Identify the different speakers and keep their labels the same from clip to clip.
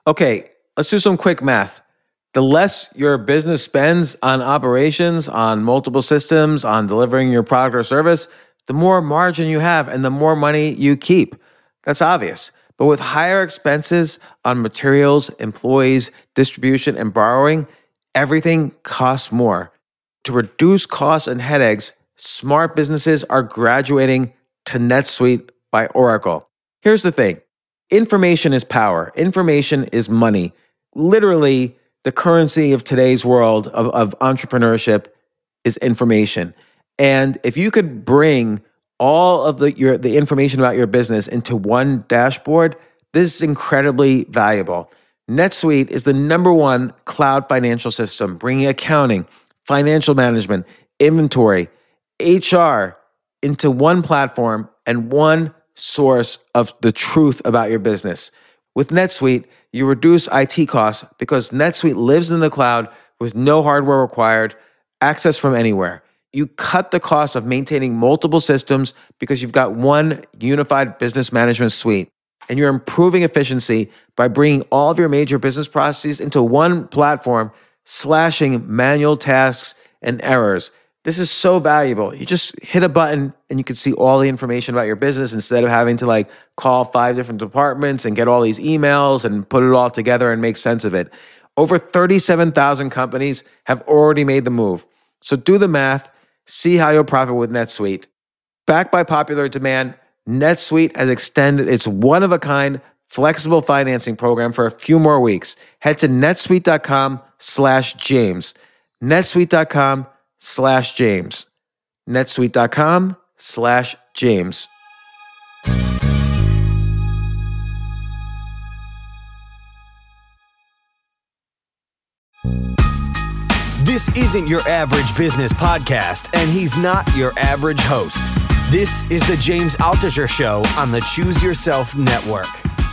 Speaker 1: Okay, let's do some quick math. The less your business spends on operations, on multiple systems, on delivering your product or service, the more margin you have and the more money you keep. That's obvious. But with higher expenses on materials, employees, distribution, and borrowing, everything costs more. To reduce costs and headaches, smart businesses are graduating to NetSuite by Oracle. Here's the thing. Information is power. Information is money. Literally, the currency of today's world of entrepreneurship is information. And if you could bring all of the information about your business into one dashboard, this is incredibly valuable. NetSuite is the #1 cloud financial system, bringing accounting, financial management, inventory, HR into one platform and one source of the truth about your business. With NetSuite, you reduce IT costs because NetSuite lives in the cloud with no hardware required, access from anywhere. You cut the cost of maintaining multiple systems because you've got one unified business management suite. And you're improving efficiency by bringing all of your major business processes into one platform, slashing manual tasks and errors. This is so valuable. You just hit a button and you can see all the information about your business instead of having to call 5 different departments and get all these emails and put it all together and make sense of it. Over 37,000 companies have already made the move. So do the math, see how you'll profit with NetSuite. Backed by popular demand, NetSuite has extended its one-of-a-kind flexible financing program for a few more weeks. Head to netsuite.com/James. netsuite.com/James. netsuite.com/James.
Speaker 2: This isn't your average business podcast, and he's not your average host. This is the James Altucher Show on the Choose Yourself Network.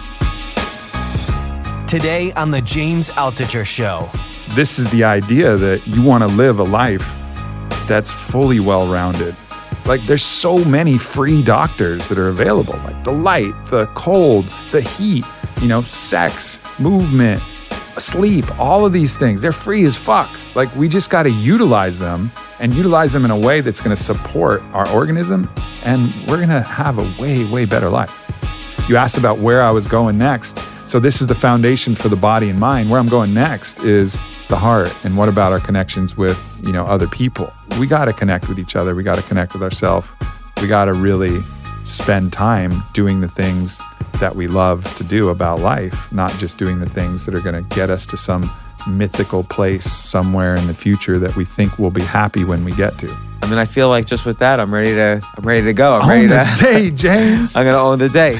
Speaker 2: Today on the James Altucher Show.
Speaker 3: This is the idea that you want to live a life that's fully well-rounded. There's so many free doctors that are available, the light, the cold, the heat, sex, movement, sleep, all of these things. They're free as fuck. We just got to utilize them and utilize them in a way that's going to support our organism, and we're going to have a way, way better life. You asked about where I was going next. So this is the foundation for the body and mind. Where I'm going next is the heart. And what about our connections with, other people? We got to connect with each other. We got to connect with ourselves. We got to really spend time doing the things that we love to do about life, not just doing the things that are going to get us to some mythical place somewhere in the future that we think we'll be happy when we get to.
Speaker 1: I feel like just with that, I'm ready to go. I'm ready
Speaker 3: to own the day, James.
Speaker 1: I'm going to own the day.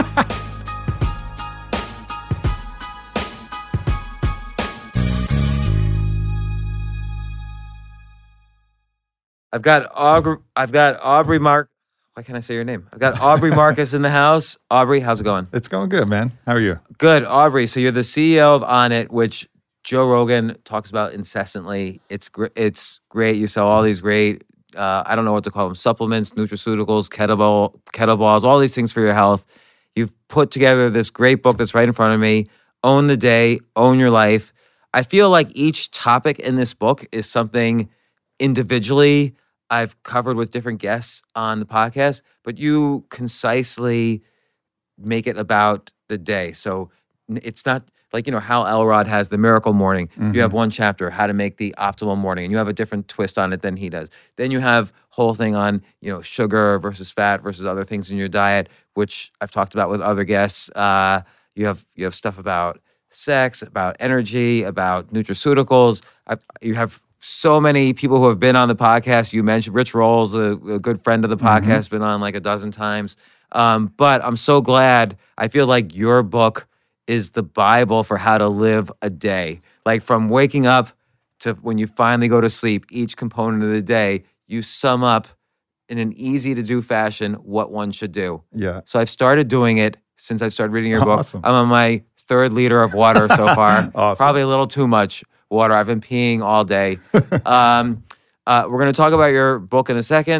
Speaker 1: I've got Aubrey Mark. Why can't I say your name? I've got Aubrey Marcus in the house. Aubrey, how's it going?
Speaker 3: It's going good, man. How are you?
Speaker 1: Good, Aubrey. So you're the CEO of Onnit, which Joe Rogan talks about incessantly. It's great. You sell all these great, I don't know what to call them, supplements, nutraceuticals, kettle balls, all these things for your health. You've put together this great book that's right in front of me, Own the Day, Own Your Life. I feel like each topic in this book is something individually I've covered with different guests on the podcast, but you concisely make it about the day. So it's not Hal Elrod has the miracle morning. Mm-hmm. You have one chapter, how to make the optimal morning, and you have a different twist on it than he does. Then you have whole thing on, sugar versus fat versus other things in your diet, which I've talked about with other guests. You have stuff about sex, about energy, about nutraceuticals. You have so many people who have been on the podcast. You mentioned Rich Rolls, a good friend of the podcast, been on a dozen times. But I'm so glad. I feel like your book is the Bible for how to live a day. From waking up to when you finally go to sleep, each component of the day, you sum up in an easy to do fashion what one should do.
Speaker 3: Yeah.
Speaker 1: So I've started doing it since I started reading your
Speaker 3: Awesome.
Speaker 1: book. I'm on my 3rd liter of water so far.
Speaker 3: Awesome.
Speaker 1: Probably a little too much water. I've been peeing all day. We're going to talk about your book in a second.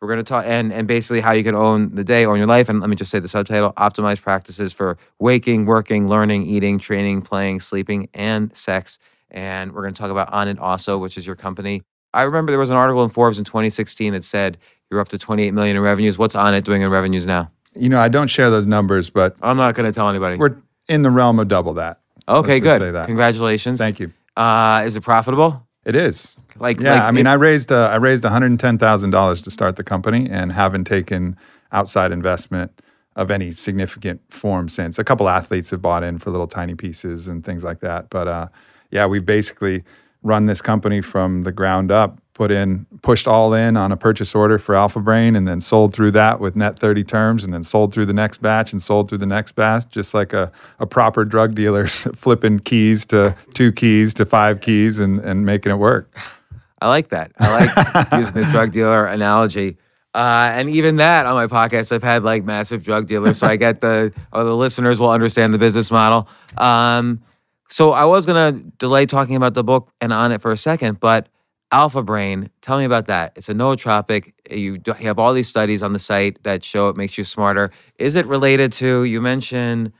Speaker 1: We're going to talk and basically how you can own the day, own your life. And let me just say the subtitle: Optimized Practices for Waking, Working, Learning, Eating, Training, Playing, Sleeping, and Sex. And we're going to talk about Onnit also, which is your company. I remember there was an article in Forbes in 2016 that said you're up to 28 million in revenues. What's Onnit doing in revenues now?
Speaker 3: I don't share those numbers, but
Speaker 1: I'm not going to tell anybody.
Speaker 3: we're in the realm of double that.
Speaker 1: Okay,
Speaker 3: Let's just
Speaker 1: good.
Speaker 3: say that.
Speaker 1: Congratulations.
Speaker 3: Thank you.
Speaker 1: Is it profitable?
Speaker 3: It is.
Speaker 1: I
Speaker 3: raised $110,000 to start the company and haven't taken outside investment of any significant form since. A couple athletes have bought in for little tiny pieces and things like that. But we've basically run this company from the ground up, pushed all in on a purchase order for Alpha Brain, and then sold through that with net 30 terms, and then sold through the next batch and sold through the next batch, just like a proper drug dealer flipping keys to 2 keys to 5 keys and making it work.
Speaker 1: I like that. I like using the drug dealer analogy. And even that on my podcast, I've had like massive drug dealers, so I get the listeners will understand the business model. So I was going to delay talking about the book and Onnit for a second, but Alpha Brain, tell me about that. It's a nootropic. You have all these studies on the site that show it makes you smarter. Is it related to, you mentioned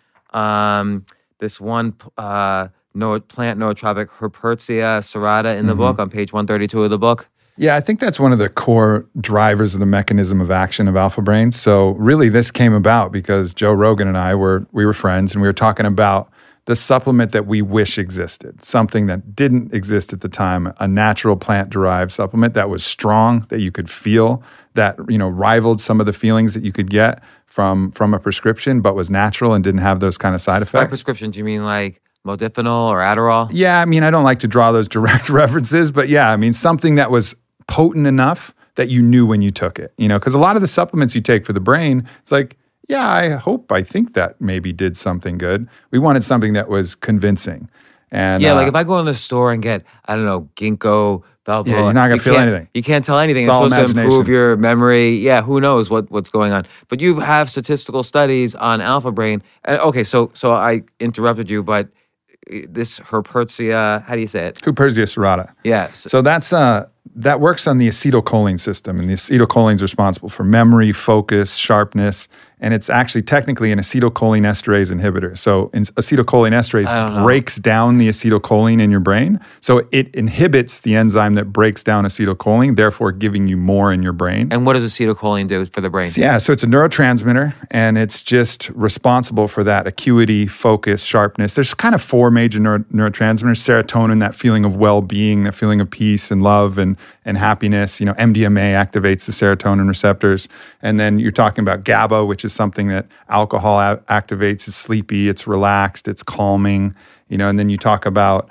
Speaker 1: this one plant nootropic, Herpetia serrata in the book on page 132 of the book?
Speaker 3: Yeah, I think that's one of the core drivers of the mechanism of action of Alpha Brain. So really this came about because Joe Rogan and I were friends, and we were talking about the supplement that we wish existed, something that didn't exist at the time, a natural plant-derived supplement that was strong, that you could feel, that rivaled some of the feelings that you could get from a prescription, but was natural and didn't have those kind of side effects.
Speaker 1: By prescription, do you mean like modafinil or Adderall?
Speaker 3: Yeah, I don't like to draw those direct references, but yeah, something that was potent enough that you knew when you took it. Because a lot of the supplements you take for the brain, it's like, yeah, I think that maybe did something good. We wanted something that was convincing. And
Speaker 1: like if I go in the store and get, I don't know, ginkgo biloba.
Speaker 3: Yeah, you're not going to feel anything.
Speaker 1: You can't tell anything.
Speaker 3: It's
Speaker 1: supposed
Speaker 3: all
Speaker 1: to improve your memory. Yeah, who knows what's going on. But you have statistical studies on Alpha Brain. Okay, so I interrupted you, but this Herpetia, how do you say it?
Speaker 3: Herpetia serrata.
Speaker 1: Yes.
Speaker 3: So that works on the acetylcholine system, and the acetylcholine is responsible for memory, focus, sharpness, and it's actually technically an acetylcholine esterase inhibitor. So acetylcholine esterase breaks down the acetylcholine in your brain, so it inhibits the enzyme that breaks down acetylcholine, therefore giving you more in your brain.
Speaker 1: And what does acetylcholine do for the brain?
Speaker 3: So it's a neurotransmitter, and it's just responsible for that acuity, focus, sharpness. There's kind of 4 major neurotransmitters: serotonin, that feeling of well-being, that feeling of peace and love and happiness. MDMA activates the serotonin receptors. And then you're talking about GABA, which is something that alcohol activates. It's sleepy, it's relaxed, it's calming. And then you talk about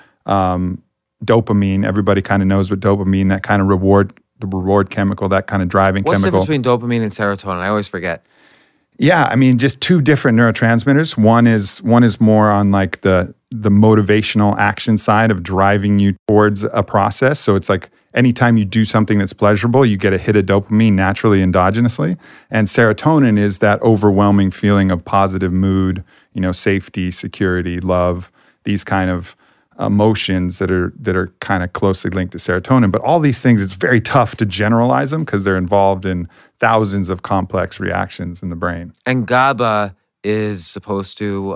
Speaker 3: dopamine. Everybody kind of knows what dopamine, that kind of the reward chemical, that kind of driving
Speaker 1: chemical. What's the difference between dopamine and serotonin? I always forget.
Speaker 3: Yeah, just 2 different neurotransmitters. One is more on like the motivational action side of driving you towards a process. So it's like anytime you do something that's pleasurable, you get a hit of dopamine naturally, endogenously. And serotonin is that overwhelming feeling of positive mood, safety, security, love, these kind of emotions that are kind of closely linked to serotonin. But all these things, it's very tough to generalize them because they're involved in thousands of complex reactions in the brain.
Speaker 1: And GABA is supposed to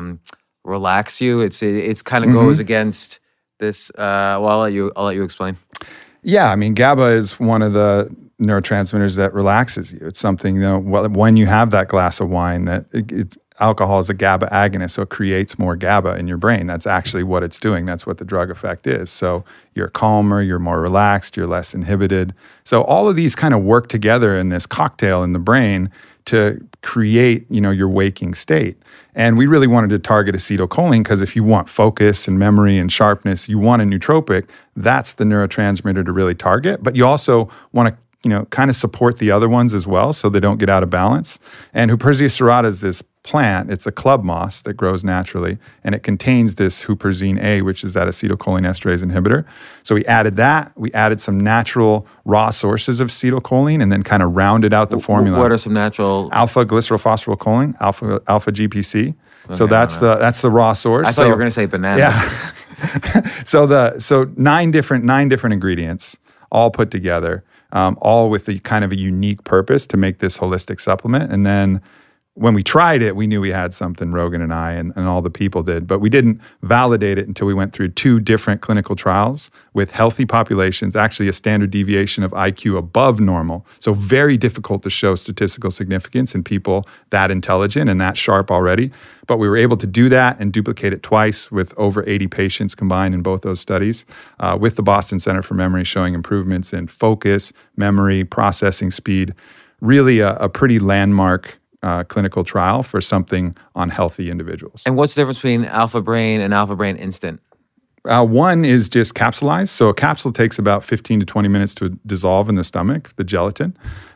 Speaker 1: relax you. It's kind of goes against this. I'll let you explain.
Speaker 3: Yeah, GABA is one of the neurotransmitters that relaxes you. It's something, when you have that glass of wine, that alcohol is a GABA agonist, so it creates more GABA in your brain. That's actually what it's doing. That's what the drug effect is. So you're calmer, you're more relaxed, you're less inhibited. So all of these kind of work together in this cocktail in the brain to create, your waking state. And we really wanted to target acetylcholine because if you want focus and memory and sharpness, you want a nootropic, that's the neurotransmitter to really target. But you also want to, kind of support the other ones as well so they don't get out of balance. And Herpetia serrata is this plant. It's a club moss that grows naturally, and it contains this huperzine A, which is that acetylcholine esterase inhibitor. So we added that. We added some natural raw sources of acetylcholine and then kind of rounded out the formula.
Speaker 1: What are some natural?
Speaker 3: Alpha glycerylphosphorylcholine, alpha GPC. Okay, so that's the raw source.
Speaker 1: I thought you were going to say bananas.
Speaker 3: Yeah. So 9 different ingredients all put together. all with a kind of a unique purpose to make this holistic supplement. And then when we tried it, we knew we had something, Rogan and I and all the people did, but we didn't validate it until we went through 2 different clinical trials with healthy populations, actually a standard deviation of IQ above normal. So very difficult to show statistical significance in people that intelligent and that sharp already. But we were able to do that and duplicate it twice with over 80 patients combined in both those studies, with the Boston Center for Memory showing improvements in focus, memory, processing speed. Really a pretty landmark clinical trial for something on healthy individuals.
Speaker 1: And what's the difference between Alpha Brain and Alpha Brain Instant?
Speaker 3: One is just capsulized. So a capsule takes about 15 to 20 minutes to dissolve in the stomach, the gelatin.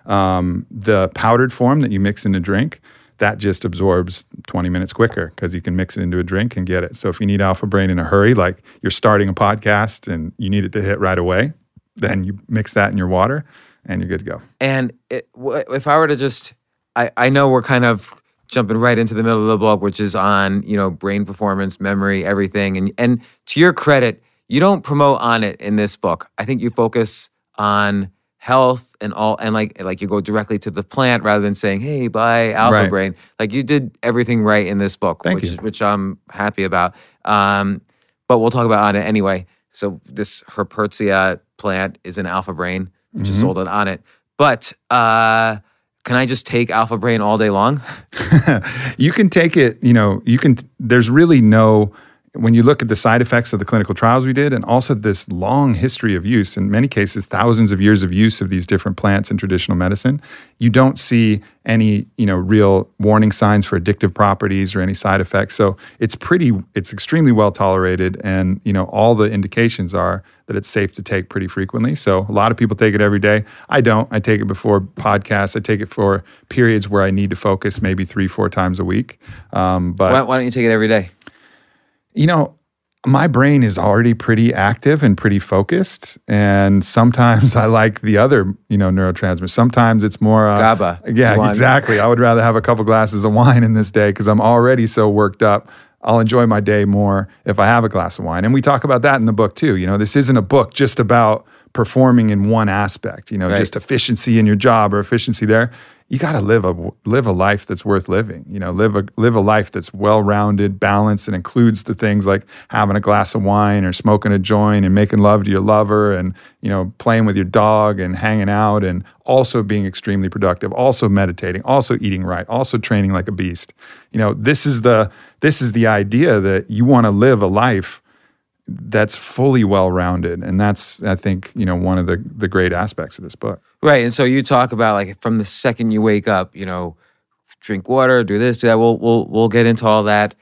Speaker 3: The powdered form that you mix in a drink, that just absorbs 20 minutes quicker because you can mix it into a drink and get it. So if you need Alpha Brain in a hurry, like you're starting a podcast and you need it to hit right away, then you mix that in your water and you're good to go.
Speaker 1: And if I were to just... I know we're kind of jumping right into the middle of the book, which is on, brain performance, memory, everything. And to your credit, you don't promote on it in this book. I think you focus on health and all, and like you go directly to the plant rather than saying, "Hey, buy Alpha Brain." Like you did everything right in this book, which I'm happy about. But we'll talk about on it anyway. So this Herpetia plant is an Alpha Brain, which is sold on it. But can I just take Alpha Brain all day long?
Speaker 3: You can take it, there's really no, when you look at the side effects of the clinical trials we did, and also this long history of use, in many cases, thousands of years of use of these different plants in traditional medicine, you don't see any, real warning signs for addictive properties or any side effects. So it's extremely well tolerated. And, all the indications are that it's safe to take pretty frequently. So a lot of people take it every day. I don't. I take it before podcasts. I take it for periods where I need to focus maybe 3-4 times a week. But
Speaker 1: why don't you take it every day?
Speaker 3: My brain is already pretty active and pretty focused. And sometimes I like the other, neurotransmitters. Sometimes it's more...
Speaker 1: GABA.
Speaker 3: Yeah,
Speaker 1: wine.
Speaker 3: Exactly. I would rather have a couple glasses of wine in this day because I'm already so worked up. I'll enjoy my day more if I have a glass of wine. And we talk about that in the book too. This isn't a book just about performing in one aspect, just efficiency in your job or efficiency there. You got to live a life that's worth living. Live a life that's well-rounded, balanced, and includes the things like having a glass of wine or smoking a joint and making love to your lover and playing with your dog and hanging out and also being extremely productive, also meditating, also eating right, also training like a beast. This is the idea that you want to live a life that's fully well-rounded. And that's, I think, one of the great aspects of this book.
Speaker 1: Right. And so you talk about from the second you wake up, drink water, do this, do that. We'll get into all that.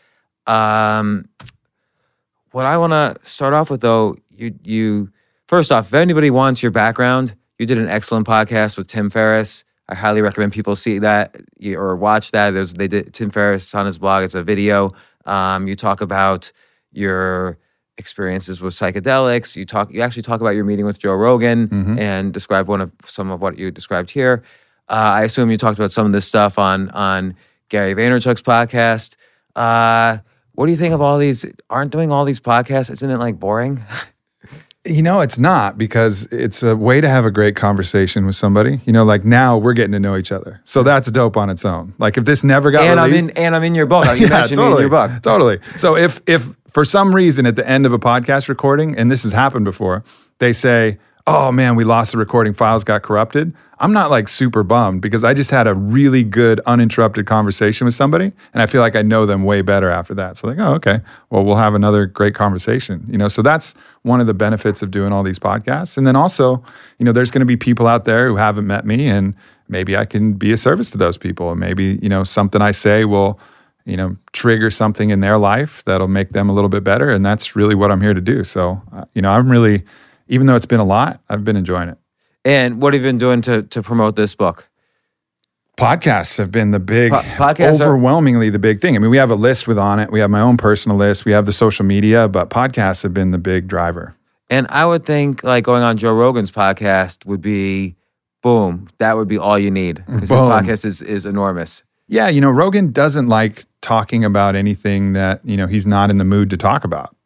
Speaker 1: What I want to start off with though, you first off, if anybody wants your background, you did an excellent podcast with Tim Ferriss. I highly recommend people see that or watch that. They did Tim Ferriss on his blog. It's a video. You talk about your experiences with psychedelics. You actually talk about your meeting with Joe Rogan and describe some of what you described here. I assume you talked about some of this stuff on Gary Vaynerchuk's podcast. What do you think of all these? Aren't doing all these podcasts? Isn't it boring?
Speaker 3: It's not, because it's a way to have a great conversation with somebody. Now we're getting to know each other. So that's dope on its own. If this never got released.
Speaker 1: I'm in your book. You mentioned me in your book.
Speaker 3: Totally. So if for some reason at the end of a podcast recording, and this has happened before, they say, "Oh man, we lost the recording, files got corrupted." I'm not super bummed because I just had a really good uninterrupted conversation with somebody and I feel like I know them way better after that. So oh, okay, well, we'll have another great conversation. So that's one of the benefits of doing all these podcasts. And then also, there's going to be people out there who haven't met me and maybe I can be a service to those people. And maybe, something I say will, trigger something in their life that'll make them a little bit better. And that's really what I'm here to do. So, I'm really, even though it's been a lot, I've been enjoying it.
Speaker 1: And what have you been doing to promote this book?
Speaker 3: Podcasts have been the big, overwhelmingly the big thing. I mean, we have a list with on it. We have my own personal list. We have the social media, but podcasts have been the big driver.
Speaker 1: And I would think going on Joe Rogan's podcast would be, boom, that would be all you need because his podcast is enormous.
Speaker 3: Yeah, Rogan doesn't like talking about anything that, he's not in the mood to talk about.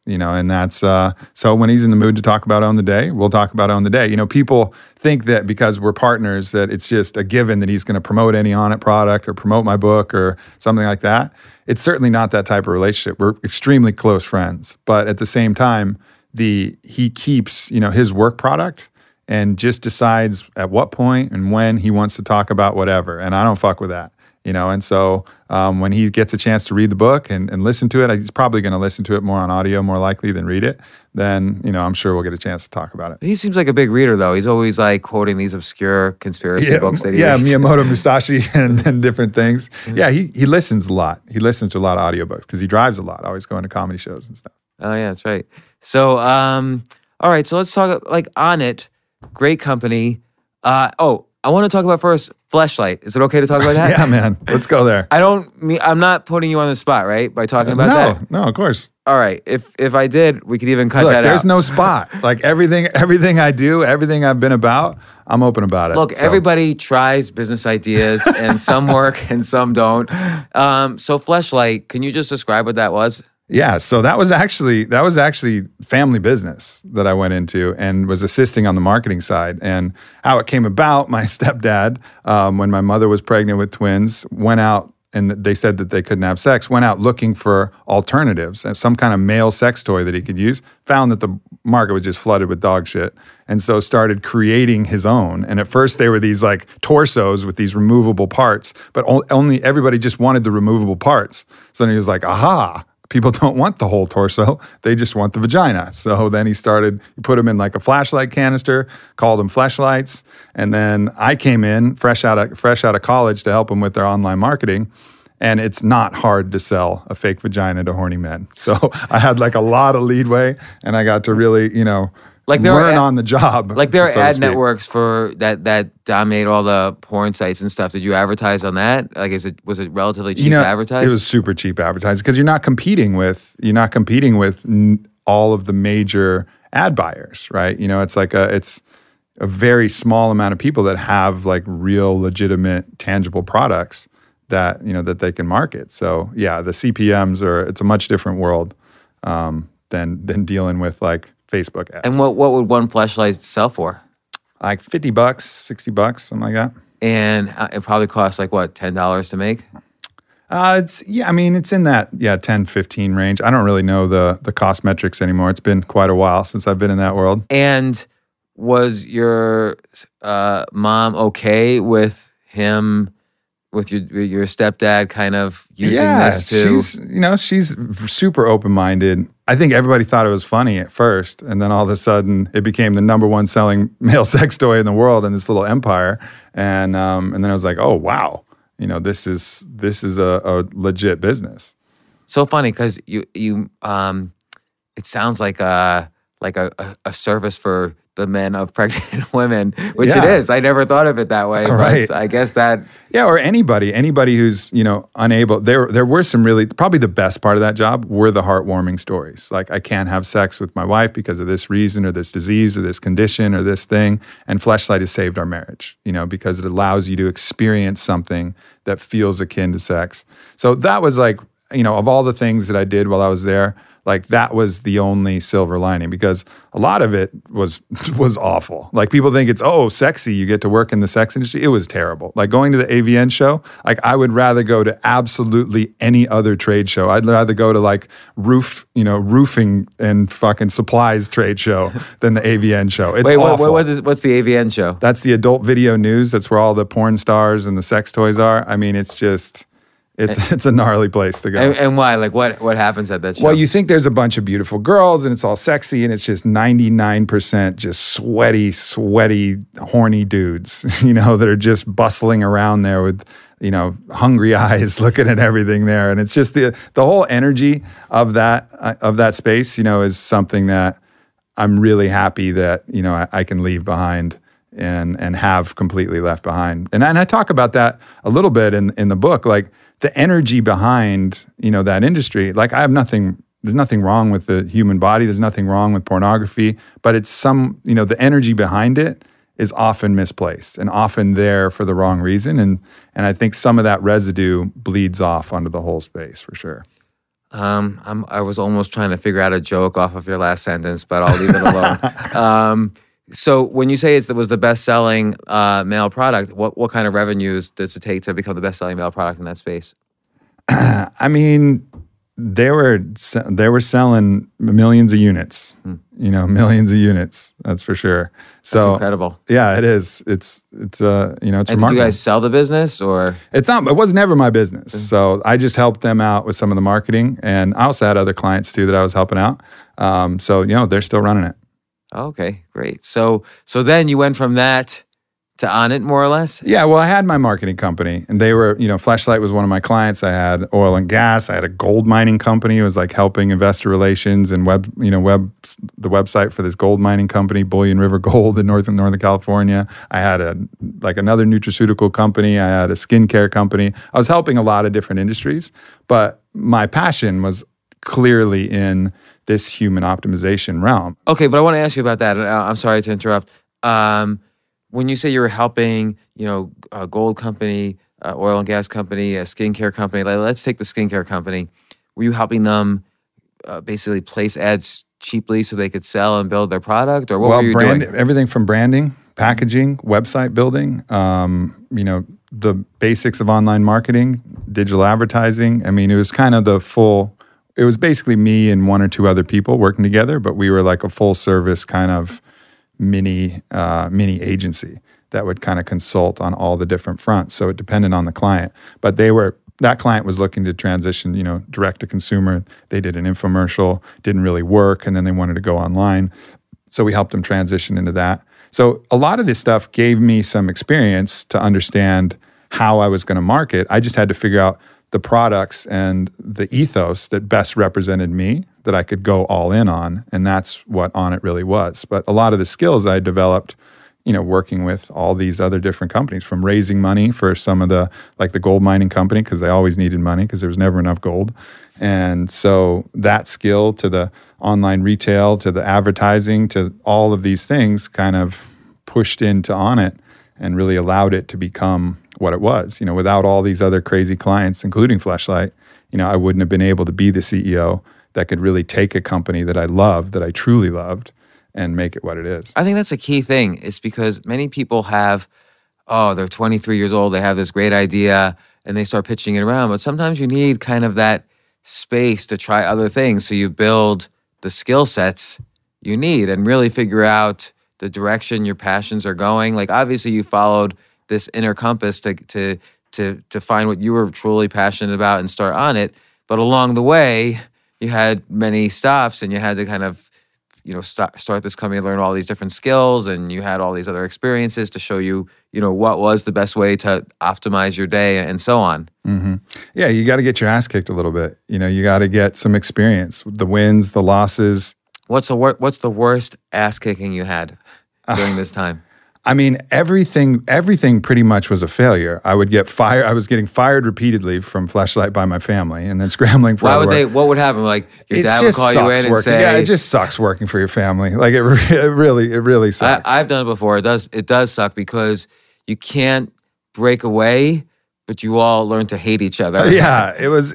Speaker 3: And that's, so when he's in the mood to talk about Own the Day, we'll talk about Own the Day. People think that because we're partners that it's just a given that he's going to promote any Onnit product or promote my book or something like that. It's certainly not that type of relationship. We're extremely close friends, but at the same time, he keeps, his work product and just decides at what point and when he wants to talk about whatever. And I don't fuck with that. And so when he gets a chance to read the book and listen to it, he's probably going to listen to it more on audio, more likely than read it. Then, I'm sure we'll get a chance to talk about it.
Speaker 1: He seems like a big reader, though. He's always like quoting these obscure conspiracy books that he reads.
Speaker 3: Miyamoto Musashi and different things. Mm-hmm. Yeah, he listens a lot. He listens to a lot of audiobooks because he drives a lot, always going to comedy shows and stuff.
Speaker 1: Oh, yeah, that's right. So, all right, so let's talk like Onnit, great company. I want to talk about first Fleshlight. Is it okay to talk about that?
Speaker 3: Yeah, man. Let's go there.
Speaker 1: I'm not putting you on the spot, right? By talking about that?
Speaker 3: No, of course.
Speaker 1: All right. If I did, we could even cut that out.
Speaker 3: There's no spot. Like everything I do, everything I've been about, I'm open about it.
Speaker 1: Look, everybody tries business ideas and some work and some don't. So Fleshlight, can you just describe what that was?
Speaker 3: Yeah, so that was actually family business that I went into and was assisting on the marketing side. And how it came about, my stepdad, when my mother was pregnant with twins, went out and they said that they couldn't have sex, went out looking for alternatives and some kind of male sex toy that he could use, found that the market was just flooded with dog shit. And so started creating his own. And at first they were these like torsos with these removable parts, but only everybody just wanted the removable parts. So then he was like, aha. People don't want the whole torso. They just want the vagina. So then he put them in like a flashlight canister, called them Fleshlights. And then I came in fresh out of college to help them with their online marketing. And it's not hard to sell a fake vagina to horny men. So I had like a lot of leadway and I got to really, learn on the job.
Speaker 1: Like there are ad networks for that dominate all the porn sites and stuff. Did you advertise on that? Like, was it relatively cheap to advertise?
Speaker 3: It was super cheap advertising because you're not competing with all of the major ad buyers, right? It's like it's a very small amount of people that have like real, legitimate, tangible products that that they can market. So yeah, the CPMs it's a much different world than dealing with like Facebook ads.
Speaker 1: And what would one Fleshlight sell for?
Speaker 3: Like $50, $60, something like that.
Speaker 1: And it probably costs like what, $10 to make?
Speaker 3: It's in that 10-15 range. I don't really know the cost metrics anymore. It's been quite a while since I've been in that world.
Speaker 1: And was your mom okay with him, with your stepdad kind of using this to...
Speaker 3: she's super open-minded. I think everybody thought it was funny at first, and then all of a sudden it became the number one selling male sex toy in the world in this little empire. And then I was like, oh wow, this is a legit business.
Speaker 1: So funny because you it sounds like a service for the men of pregnant women, which it is. I never thought of it that way,
Speaker 3: right.
Speaker 1: But I guess that...
Speaker 3: Yeah, or anybody who's, unable. There were some really, probably the best part of that job were the heartwarming stories. Like, I can't have sex with my wife because of this reason or this disease or this condition or this thing. And Fleshlight has saved our marriage, because it allows you to experience something that feels akin to sex. So that was like, of all the things that I did while I was there, like that was the only silver lining because a lot of it was awful. Like people think it's, sexy, you get to work in the sex industry. It was terrible. Like going to the AVN show, like I would rather go to absolutely any other trade show. I'd rather go to like roofing and fucking supplies trade show than the AVN show. It's awful.
Speaker 1: What's the AVN show?
Speaker 3: That's the adult video news. That's where all the porn stars and the sex toys are. I mean, it's just... It's a gnarly place to go.
Speaker 1: And why? Like what happens at that show?
Speaker 3: Well, you think there's a bunch of beautiful girls and it's all sexy and it's just 99% just sweaty, horny dudes, that are just bustling around there with, hungry eyes looking at everything there. And it's just the whole energy of that space, is something that I'm really happy that, I can leave behind and have completely left behind. And I talk about that a little bit in the book, like the energy behind, that industry. Like there's nothing wrong with the human body. There's nothing wrong with pornography, but it's the energy behind it is often misplaced and often there for the wrong reason. And I think some of that residue bleeds off onto the whole space for sure.
Speaker 1: I was almost trying to figure out a joke off of your last sentence, but I'll leave it alone. So when you say it was the best-selling male product, what kind of revenues does it take to become the best-selling male product in that space?
Speaker 3: I mean, they were selling millions of units. Millions of units. That's for sure. So
Speaker 1: that's incredible.
Speaker 3: Yeah, it is. It's remarkable.
Speaker 1: Did you guys sell the business or?
Speaker 3: It was never my business. So I just helped them out with some of the marketing, and I also had other clients too that I was helping out. So they're still running it.
Speaker 1: Okay, great. So then you went from that to Onnit, more or less?
Speaker 3: Yeah, well, I had my marketing company, and they were, Fleshlight was one of my clients. I had oil and gas. I had a gold mining company. It was like helping investor relations and the website for this gold mining company, Bullion River Gold in Northern California. I had another nutraceutical company. I had a skincare company. I was helping a lot of different industries, but my passion was clearly in this human optimization realm.
Speaker 1: Okay, but I want to ask you about that. I'm sorry to interrupt. When you say you were helping, a gold company, oil and gas company, a skincare company, let's take the skincare company. Were you helping them basically place ads cheaply so they could sell and build their product, or what were you doing?
Speaker 3: Everything from branding, packaging, website building, the basics of online marketing, digital advertising. I mean, it was kind of it was basically me and one or two other people working together, but we were like a full service kind of mini agency that would kind of consult on all the different fronts. So it depended on the client, but that client was looking to transition, direct to consumer. They did an infomercial, didn't really work, and then they wanted to go online. So we helped them transition into that. So a lot of this stuff gave me some experience to understand how I was going to market. I just had to figure out the products and the ethos that best represented me, that I could go all in on, and that's what Onnit really was. But a lot of the skills I developed, working with all these other different companies, from raising money for some of the gold mining company, because they always needed money because there was never enough gold. And so that skill to the online retail, to the advertising, to all of these things kind of pushed into Onnit and really allowed it to become what it was. Without all these other crazy clients, including Fleshlight, I wouldn't have been able to be the CEO that could really take a company that I loved, that I truly loved, and make it what it is.
Speaker 1: I think that's a key thing. It's because many people have, they're 23 years old, they have this great idea, and they start pitching it around. But sometimes you need kind of that space to try other things, so you build the skill sets you need and really figure out the direction your passions are going. Like, obviously you followed this inner compass to find what you were truly passionate about and start Onnit. But along the way, you had many stops, and you had to kind of, start this company and learn all these different skills, and you had all these other experiences to show you, what was the best way to optimize your day and so on.
Speaker 3: Mm-hmm. Yeah, you got to get your ass kicked a little bit. You got to get some experience, the wins, the losses.
Speaker 1: What's the worst ass kicking you had during this time?
Speaker 3: I mean, everything pretty much was a failure. I would get fired. I was getting fired repeatedly from Fleshlight by my family, and then scrambling for
Speaker 1: what would happen? Like, your dad would call you in and say,
Speaker 3: "Yeah, it just sucks working for your family." Like, it really sucks.
Speaker 1: I've done it before. It does suck because you can't break away, but you all learn to hate each other.
Speaker 3: Yeah, it was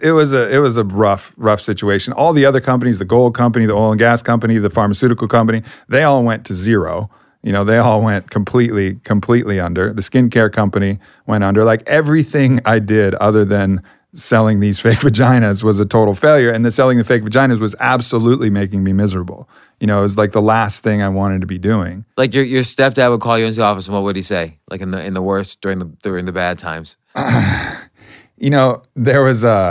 Speaker 3: a rough situation. All the other companies, the gold company, the oil and gas company, the pharmaceutical company, they all went to zero. They all went completely under. The skincare company went under. Like, everything I did other than selling these fake vaginas was a total failure. And the selling the fake vaginas was absolutely making me miserable. It was like the last thing I wanted to be doing. Like,
Speaker 1: your stepdad would call you into the office, and what would he say? Like, in the worst, during the bad times?
Speaker 3: There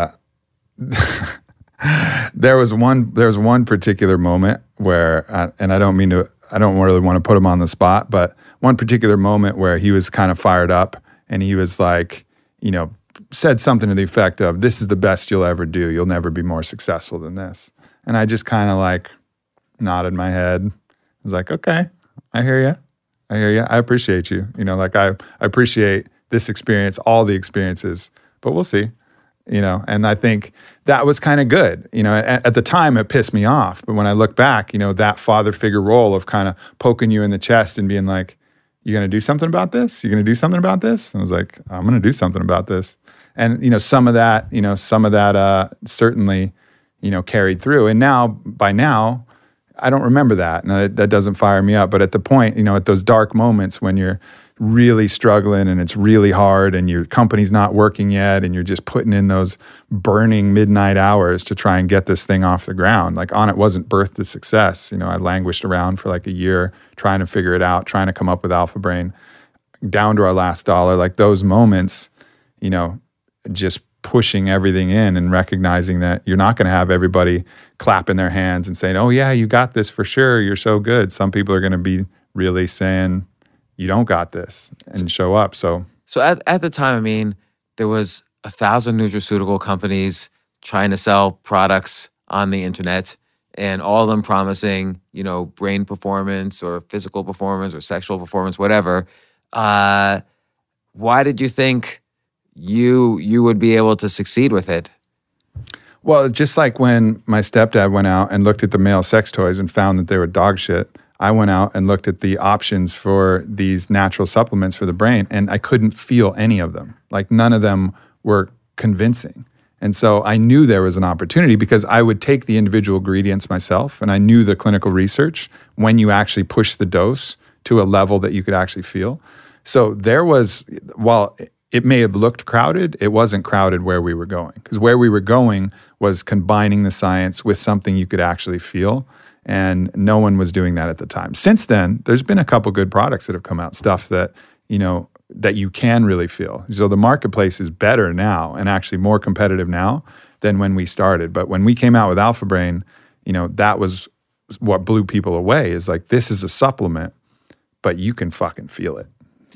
Speaker 3: was one particular moment where, and I don't really want to put him on the spot, but one particular moment where he was kind of fired up, and he was like, said something to the effect of, "This is the best you'll ever do. You'll never be more successful than this." And I just kind of like nodded my head. I was like, "Okay, I hear you. I appreciate you. I appreciate this experience, all the experiences, but we'll see." And I think that was kind of good. At the time it pissed me off, but when I look back, that father figure role of kind of poking you in the chest and being like, "You going to do something about this? You going to do something about this?" And I was like, "I'm going to do something about this." And some of that certainly, carried through. And by now, I don't remember that. And that doesn't fire me up. But at the point, at those dark moments when you're really struggling and it's really hard and your company's not working yet and you're just putting in those burning midnight hours to try and get this thing off the ground. Like Onnit wasn't birthed to success. I languished around for like a year trying to figure it out, trying to come up with Alpha Brain down to our last dollar. Like those moments, just pushing everything in and recognizing that you're not going to have everybody clapping their hands and saying, oh yeah, you got this for sure. You're so good. Some people are going to be really saying, you don't got this, and show up. So
Speaker 1: at the time, there was 1,000 nutraceutical companies trying to sell products on the internet, and all of them promising, brain performance or physical performance or sexual performance, whatever. Why did you think you would be able to succeed with it?
Speaker 3: Well, just like when my stepdad went out and looked at the male sex toys and found that they were dog shit, I went out and looked at the options for these natural supplements for the brain, and I couldn't feel any of them. Like none of them were convincing. And so I knew there was an opportunity because I would take the individual ingredients myself, and I knew the clinical research when you actually push the dose to a level that you could actually feel. So there was, while it may have looked crowded, it wasn't crowded where we were going, because where we were going was combining the science with something you could actually feel. And no one was doing that at the time. Since then, there's been a couple good products that have come out, stuff that, that you can really feel. So the marketplace is better now and actually more competitive now than when we started. But when we came out with Alpha Brain, that was what blew people away, is like, this is a supplement, but you can fucking feel it,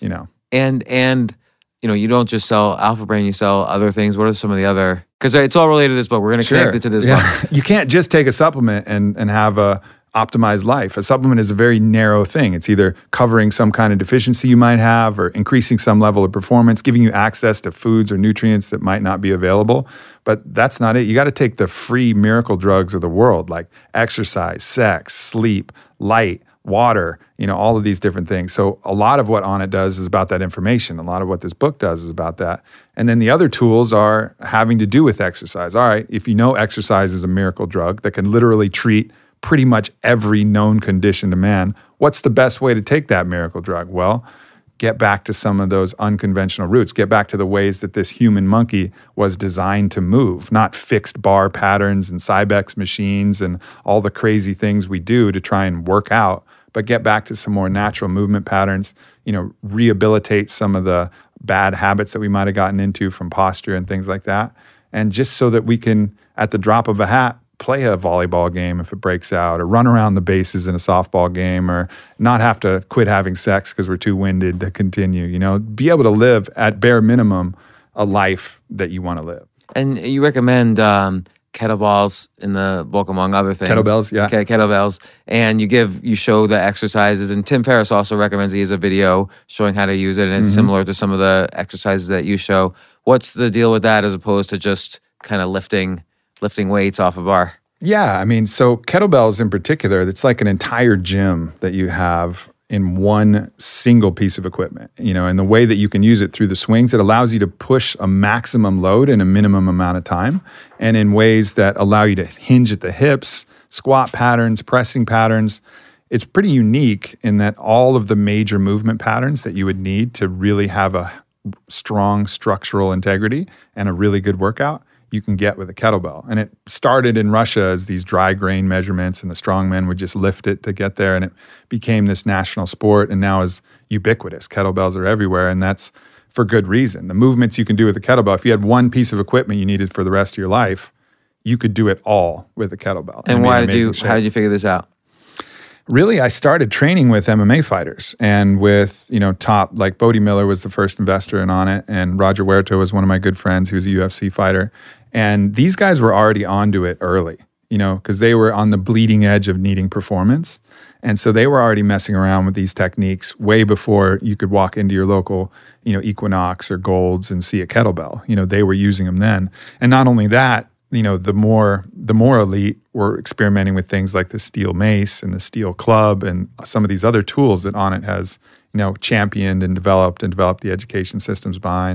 Speaker 1: And you don't just sell Alpha Brain, you sell other things. What are some of the other, because it's all related to this book. We're going to connect it to this book.
Speaker 3: You can't just take a supplement and have a optimized life. A supplement is a very narrow thing. It's either covering some kind of deficiency you might have or increasing some level of performance, giving you access to foods or nutrients that might not be available. But that's not it. You got to take the free miracle drugs of the world, like exercise, sex, sleep, light, water, all of these different things. So a lot of what Onnit does is about that information. A lot of what this book does is about that. And then the other tools are having to do with exercise. All right, if exercise is a miracle drug that can literally treat pretty much every known condition to man, what's the best way to take that miracle drug? Well, get back to some of those unconventional roots. Get back to the ways that this human monkey was designed to move, not fixed bar patterns and Cybex machines and all the crazy things we do to try and work out, but get back to some more natural movement patterns, rehabilitate some of the bad habits that we might have gotten into from posture and things like that. And just so that we can, at the drop of a hat, play a volleyball game if it breaks out, or run around the bases in a softball game, or not have to quit having sex because we're too winded to continue, be able to live at bare minimum a life that you want to live.
Speaker 1: And you recommend kettlebells in the book, among other things.
Speaker 3: Kettlebells, yeah.
Speaker 1: Okay, kettlebells. And you show the exercises. And Tim Ferriss also recommends he has a video showing how to use it. And it's similar to some of the exercises that you show. What's the deal with that as opposed to just kind of lifting weights off a bar?
Speaker 3: Yeah, so kettlebells in particular, it's like an entire gym that you have in one single piece of equipment, and the way that you can use it through the swings, it allows you to push a maximum load in a minimum amount of time, and in ways that allow you to hinge at the hips, squat patterns, pressing patterns. It's pretty unique in that all of the major movement patterns that you would need to really have a strong structural integrity and a really good workout, you can get with a kettlebell. And it started in Russia as these dry grain measurements, and the strongmen would just lift it to get there, and it became this national sport and now is ubiquitous. Kettlebells are everywhere, and that's for good reason. The movements you can do with a kettlebell, if you had one piece of equipment you needed for the rest of your life, you could do it all with a kettlebell.
Speaker 1: And how did you figure this out?
Speaker 3: Really, I started training with MMA fighters and with, top, like Bodie Miller was the first investor in Onnit, and Roger Huerta was one of my good friends. He was a UFC fighter. And these guys were already onto it early, because they were on the bleeding edge of needing performance. And so they were already messing around with these techniques way before you could walk into your local, Equinox or Gold's and see a kettlebell. They were using them then. And not only that, the more elite were experimenting with things like the steel mace and the steel club and some of these other tools that Onnit has, championed and developed the education systems behind.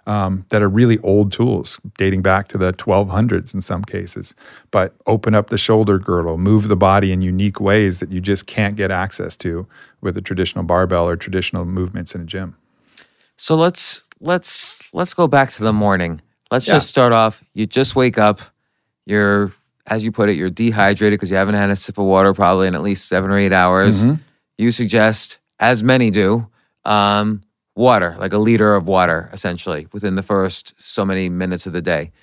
Speaker 3: that are really old tools dating back to the 1200s in some cases. But open up the shoulder girdle, move the body in unique ways that you just can't get access to with a traditional barbell or traditional movements in a gym.
Speaker 1: So let's go back to the morning. Let's just start off. You just wake up. You're, as you put it, you're dehydrated because you haven't had a sip of water probably in at least 7 or 8 hours.
Speaker 3: Mm-hmm.
Speaker 1: You suggest, as many do, water, like a liter of water, essentially, within the first so many minutes of the day.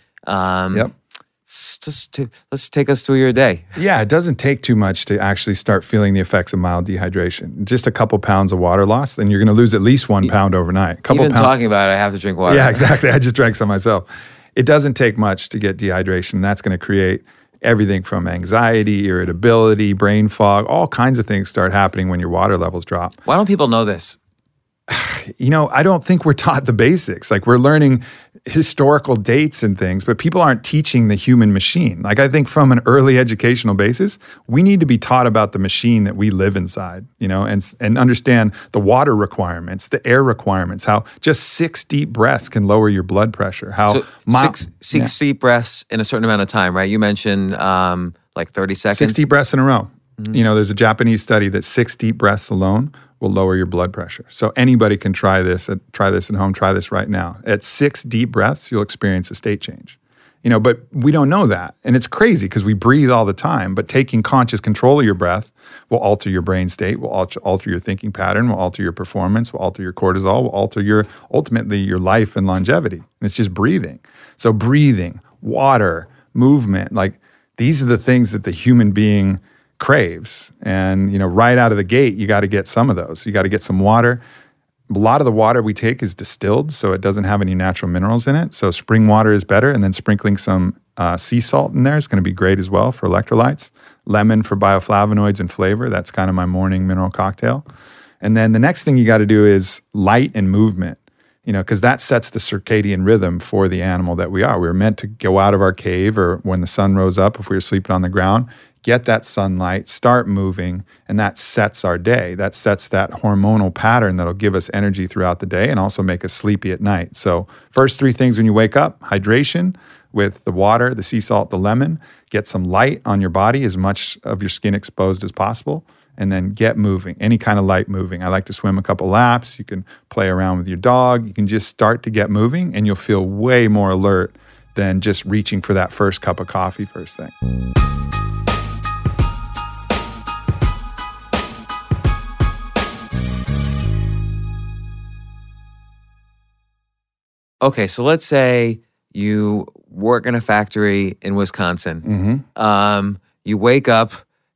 Speaker 1: Let's take us through your day.
Speaker 3: Yeah, it doesn't take too much to actually start feeling the effects of mild dehydration. Just a couple pounds of water loss, and you're going to lose at least 1 pound overnight.
Speaker 1: Talking about it, I have to drink water.
Speaker 3: Yeah, exactly. I just drank some myself. It doesn't take much to get dehydration. That's going to create everything from anxiety, irritability, brain fog, all kinds of things start happening when your water levels drop.
Speaker 1: Why don't people know this?
Speaker 3: I don't think we're taught the basics. Like, we're learning historical dates and things, but people aren't teaching the human machine. Like, I think from an early educational basis, we need to be taught about the machine that we live inside, and understand the water requirements, the air requirements, how just 6 deep breaths can lower your blood pressure.
Speaker 1: Six deep breaths in a certain amount of time, right? You mentioned like 30 seconds.
Speaker 3: 6 deep breaths in a row. Mm-hmm. There's a Japanese study that 6 deep breaths alone will lower your blood pressure. So anybody can try this at home, try this right now. At 6 deep breaths, you'll experience a state change. But we don't know that. And it's crazy because we breathe all the time, but taking conscious control of your breath will alter your brain state, will alter your thinking pattern, will alter your performance, will alter your cortisol, will alter ultimately your life and longevity. And it's just breathing. So breathing, water, movement, like these are the things that the human being craves. And, right out of the gate, you got to get some of those. You got to get some water. A lot of the water we take is distilled, so it doesn't have any natural minerals in it. So spring water is better. And then sprinkling some sea salt in there is going to be great as well for electrolytes. Lemon for bioflavonoids and flavor. That's kind of my morning mineral cocktail. And then the next thing you got to do is light and movement, because that sets the circadian rhythm for the animal that we are. We were meant to go out of our cave, or when the sun rose up, if we were sleeping on the ground, get that sunlight, start moving, and that sets our day. That sets that hormonal pattern that'll give us energy throughout the day and also make us sleepy at night. So first 3 things when you wake up: hydration with the water, the sea salt, the lemon. Get some light on your body, as much of your skin exposed as possible, and then get moving, any kind of light moving. I like to swim a couple laps. You can play around with your dog. You can just start to get moving, and you'll feel way more alert than just reaching for that first cup of coffee first thing.
Speaker 1: Okay, so let's say you work in a factory in Wisconsin.
Speaker 3: Mm-hmm.
Speaker 1: You wake up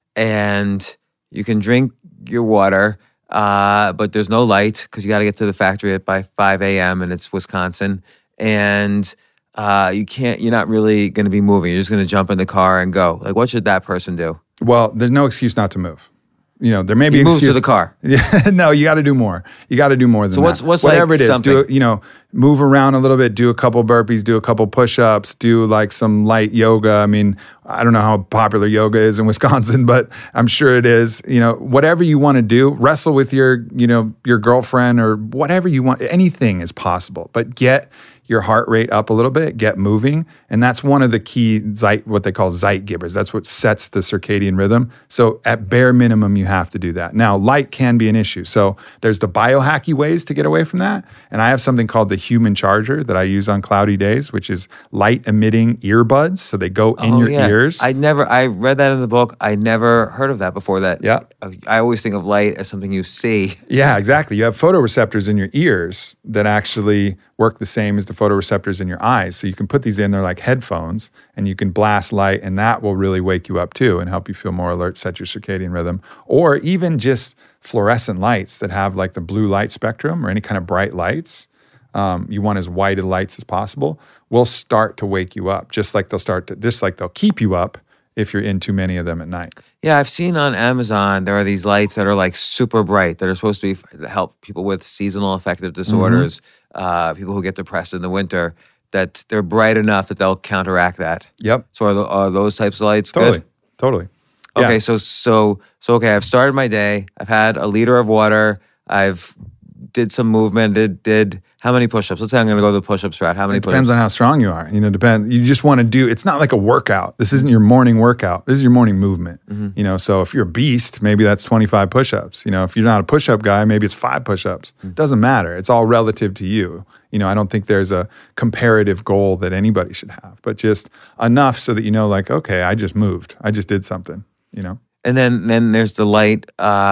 Speaker 1: and you can drink your water, but there's no light because you got to get to the factory by 5 a.m. and it's Wisconsin. And you're not really going to be moving. You're just going to jump in the car and go. Like, what should that person do?
Speaker 3: Well, there's no excuse not to move. There may be
Speaker 1: an excuse. Move to the car.
Speaker 3: Yeah, no, you got to do more. You got to do more than that.
Speaker 1: So what's
Speaker 3: whatever
Speaker 1: like
Speaker 3: it is?
Speaker 1: Something?
Speaker 3: Do move around a little bit. Do a couple burpees. Do a couple push-ups. Do like some light yoga. I mean, I don't know how popular yoga is in Wisconsin, but I'm sure it is. Whatever you want to do, wrestle with your girlfriend or whatever you want. Anything is possible, but get your heart rate up a little bit, get moving. And that's one of the key, what they call Zeitgebers. That's what sets the circadian rhythm. So at bare minimum, you have to do that. Now, light can be an issue. So there's the biohacky ways to get away from that. And I have something called the Human Charger that I use on cloudy days, which is light emitting earbuds. So they go in your ears.
Speaker 1: I read that in the book. I never heard of that before. I always think of light as something you see.
Speaker 3: Yeah, exactly. You have photoreceptors in your ears that actually work the same as the photoreceptors in your eyes. So you can put these in, they're like headphones, and you can blast light, and that will really wake you up too and help you feel more alert, set your circadian rhythm. Or even just fluorescent lights that have like the blue light spectrum or any kind of bright lights. You want as white of lights as possible, will start to wake you up, just like they'll keep you up if you're in too many of them at night.
Speaker 1: Yeah, I've seen on Amazon, there are these lights that are like super bright that are supposed to help people with seasonal affective disorders, people who get depressed in the winter, that they're bright enough that they'll counteract that.
Speaker 3: Yep.
Speaker 1: So are those types of lights
Speaker 3: good? Totally.
Speaker 1: Okay, yeah. So I've started my day. I've had a liter of water. I've did some movement, did how many push-ups? Let's say I'm going to go the push-ups route. How many
Speaker 3: It
Speaker 1: push-ups?
Speaker 3: depends on how strong you are. Depends. You just want to do, it's not like a workout. This isn't your morning workout. This is your morning movement. So if you're a beast, maybe that's 25 push-ups. If you're not a push-up guy, maybe it's 5 push-ups. It doesn't matter. It's all relative to you. I don't think there's a comparative goal that anybody should have, but just enough so that okay, I just moved. I just did something,
Speaker 1: And then there's the light,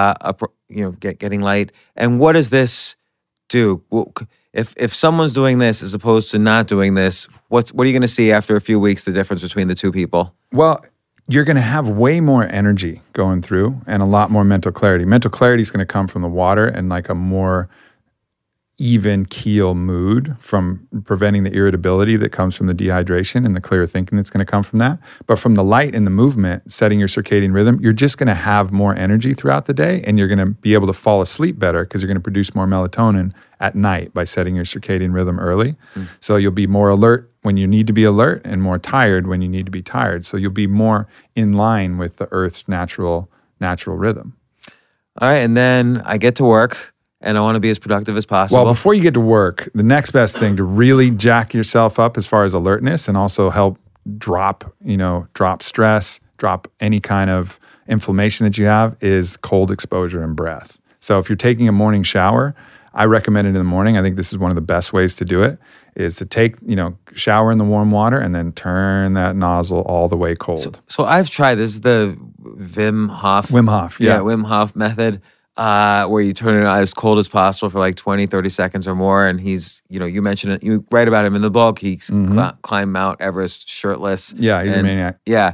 Speaker 1: getting light. And what does this do? If someone's doing this as opposed to not doing this, what are you going to see after a few weeks, the difference between the two people?
Speaker 3: Well, you're going to have way more energy going through and a lot more mental clarity. Mental clarity is going to come from the water and like a more even keel mood from preventing the irritability that comes from the dehydration and the clear thinking that's going to come from that. But from the light and the movement, setting your circadian rhythm, you're just going to have more energy throughout the day and you're going to be able to fall asleep better because you're going to produce more melatonin at night by setting your circadian rhythm early. So you'll be more alert when you need to be alert and more tired when you need to be tired. So you'll be more in line with the Earth's natural rhythm.
Speaker 1: All right, and then I get to work. And I want to be as productive as possible.
Speaker 3: Well, before you get to work, the next best thing to really jack yourself up as far as alertness and also help drop stress, drop any kind of inflammation that you have is cold exposure and breath. So if you're taking a morning shower, I recommend it in the morning. I think this is one of the best ways to do it, is to take, shower in the warm water and then turn that nozzle all the way cold.
Speaker 1: So I've tried, this is the Wim Hof.
Speaker 3: Yeah,
Speaker 1: Wim Hof method. Where you turn it as cold as possible for like 20, 30 seconds or more. And he's, you mentioned it, you write about him in the book. He climbed Mount Everest shirtless.
Speaker 3: Yeah, he's a maniac.
Speaker 1: Yeah.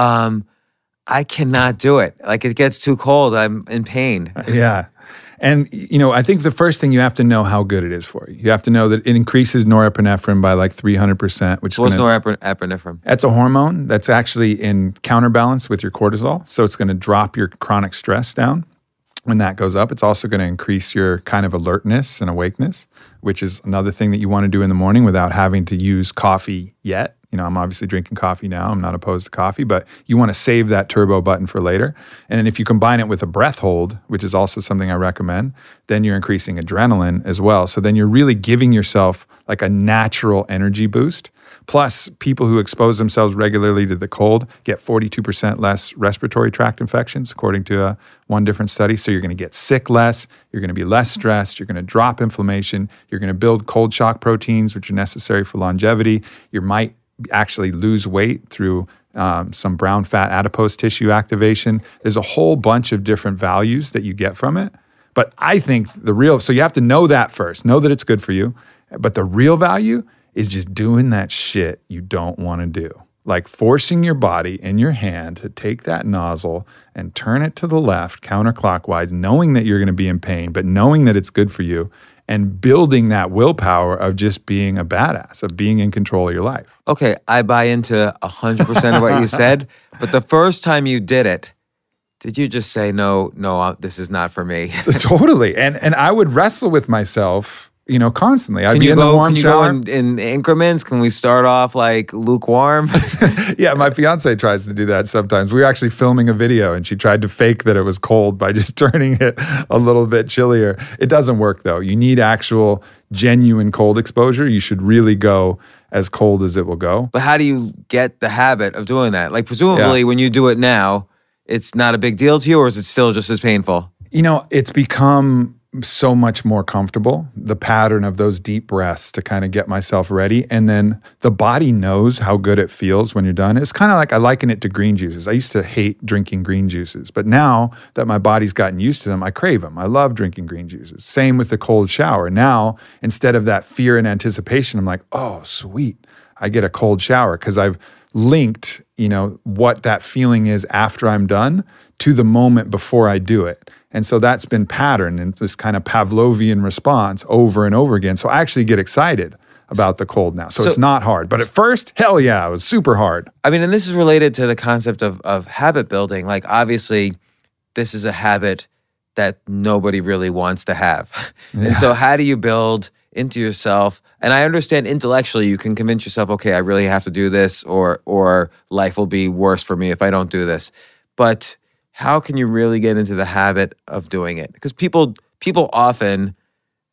Speaker 1: I cannot do it. Like it gets too cold. I'm in pain.
Speaker 3: Yeah. And, I think the first thing you have to know how good it is for you. You have to know that it increases norepinephrine by like 300%. What's
Speaker 1: norepinephrine?
Speaker 3: That's a hormone that's actually in counterbalance with your cortisol. So it's going to drop your chronic stress down. When that goes up, it's also going to increase your kind of alertness and awakeness, which is another thing that you want to do in the morning without having to use coffee yet. I'm obviously drinking coffee now. I'm not opposed to coffee, but you want to save that turbo button for later. And then if you combine it with a breath hold, which is also something I recommend, then you're increasing adrenaline as well. So then you're really giving yourself like a natural energy boost. Plus, people who expose themselves regularly to the cold get 42% less respiratory tract infections, according to one different study. So you're going to get sick less, you're going to be less stressed, you're going to drop inflammation, you're going to build cold shock proteins, which are necessary for longevity. You might actually lose weight through some brown fat adipose tissue activation. There's a whole bunch of different values that you get from it. But I think so you have to know that first, know that it's good for you. But the real value is just doing that shit you don't want to do. Like forcing your body in your hand to take that nozzle and turn it to the left counterclockwise, knowing that you're going to be in pain, but knowing that it's good for you, and building that willpower of just being a badass, of being in control of your life.
Speaker 1: Okay, I buy into 100% of what you said, but the first time you did it, did you just say, no, this is not for me?
Speaker 3: Totally. And I would wrestle with myself, constantly.
Speaker 1: Can you go in increments? Can we start off like lukewarm?
Speaker 3: Yeah, my fiance tries to do that sometimes. We were actually filming a video and she tried to fake that it was cold by just turning it a little bit chillier. It doesn't work though. You need actual genuine cold exposure. You should really go as cold as it will go.
Speaker 1: But how do you get the habit of doing that? Like presumably when you do it now, it's not a big deal to you, or is it still just as painful?
Speaker 3: It's become so much more comfortable, the pattern of those deep breaths to kind of get myself ready. And then the body knows how good it feels when you're done. It's kind of like, I liken it to green juices. I used to hate drinking green juices, but now that my body's gotten used to them, I crave them. I love drinking green juices. Same with the cold shower. Now, instead of that fear and anticipation, I'm like, oh, sweet, I get a cold shower because I've linked, what that feeling is after I'm done to the moment before I do it. And so that's been patterned and this kind of Pavlovian response over and over again. So I actually get excited about the cold now. So it's not hard. But at first, hell yeah, it was super hard.
Speaker 1: I mean, and this is related to the concept of habit building. Like obviously, this is a habit that nobody really wants to have. Yeah. And so how do you build into yourself? And I understand intellectually you can convince yourself, okay, I really have to do this or life will be worse for me if I don't do this. But how can you really get into the habit of doing it? Because people often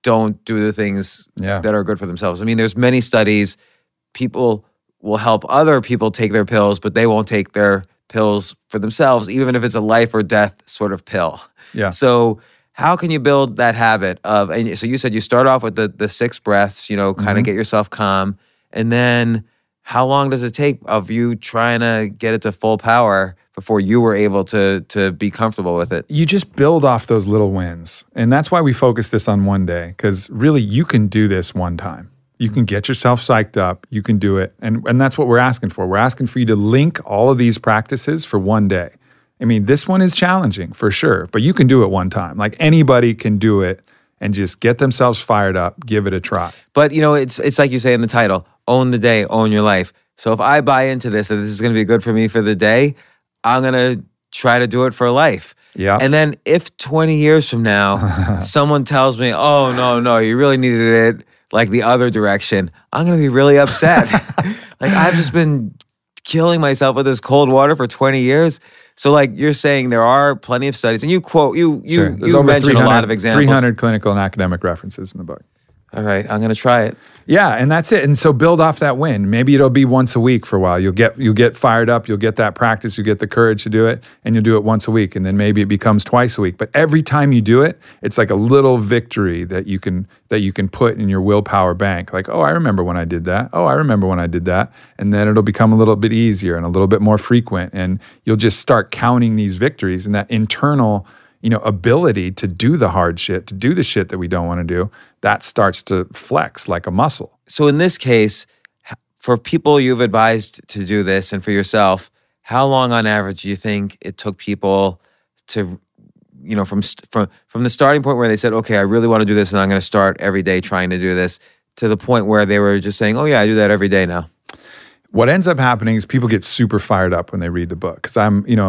Speaker 1: don't do the things that are good for themselves. I mean, there's many studies. People will help other people take their pills, but they won't take their pills for themselves, even if it's a life or death sort of pill.
Speaker 3: Yeah.
Speaker 1: So how can you build that habit of, and so you said you start off with the 6 breaths, kind of get yourself calm. And then how long does it take of you trying to get it to full power before you were able to be comfortable with it?
Speaker 3: You just build off those little wins. And that's why we focus this on one day, because really you can do this one time. You can get yourself psyched up. You can do it. And that's what we're asking for. We're asking for you to link all of these practices for one day. I mean, this one is challenging for sure, but you can do it one time. Like anybody can do it and just get themselves fired up, give it a try.
Speaker 1: But, it's like you say in the title, own the day, own your life. So if I buy into this, that this is going to be good for me for the day, I'm going to try to do it for life.
Speaker 3: Yeah.
Speaker 1: And then if 20 years from now, someone tells me, oh, no, you really needed it like the other direction, I'm going to be really upset. Like I've just been killing myself with this cold water for 20 years. So like you're saying there are plenty of studies, and you quote, you mention a lot of examples.
Speaker 3: 300 clinical and academic references in the book.
Speaker 1: All right, I'm going to try it.
Speaker 3: Yeah, and that's it. And so build off that win. Maybe it'll be once a week for a while. You'll get fired up. You'll get that practice. You get the courage to do it, and you'll do it once a week. And then maybe it becomes twice a week. But every time you do it, it's like a little victory that you can put in your willpower bank. Like, oh, I remember when I did that. Oh, I remember when I did that. And then it'll become a little bit easier and a little bit more frequent. And you'll just start counting these victories, and that internal ability to do the hard shit, to do the shit that we don't want to do, that starts to flex like a muscle. So
Speaker 1: in this case, for people you've advised to do this and for yourself, how long on average do you think it took people to, from the starting point where they said, okay, I really want to do this and I'm going to start every day trying to do this, to the point where they were just saying, oh yeah, I do that every day now?
Speaker 3: What ends up happening is people get super fired up when they read the book, because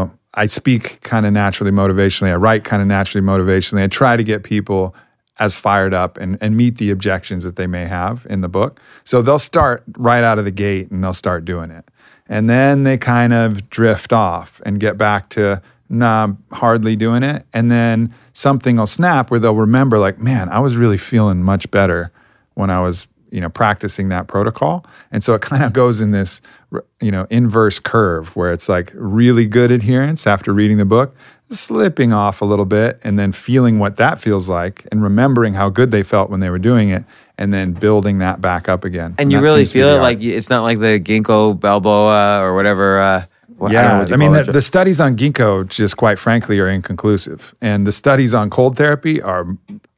Speaker 3: I speak kind of naturally motivationally. I write kind of naturally motivationally. I try to get people as fired up and meet the objections that they may have in the book. So they'll start right out of the gate and they'll start doing it. And then they kind of drift off and get back to, nah, hardly doing it. And then something will snap where they'll remember like, man, I was really feeling much better when I was practicing that protocol. And so it kind of goes in this, inverse curve where it's like really good adherence after reading the book, slipping off a little bit, and then feeling what that feels like and remembering how good they felt when they were doing it, and then building that back up again.
Speaker 1: And you really feel it like it's not like the ginkgo biloba or whatever.
Speaker 3: The studies on ginkgo, just quite frankly, are inconclusive. And the studies on cold therapy are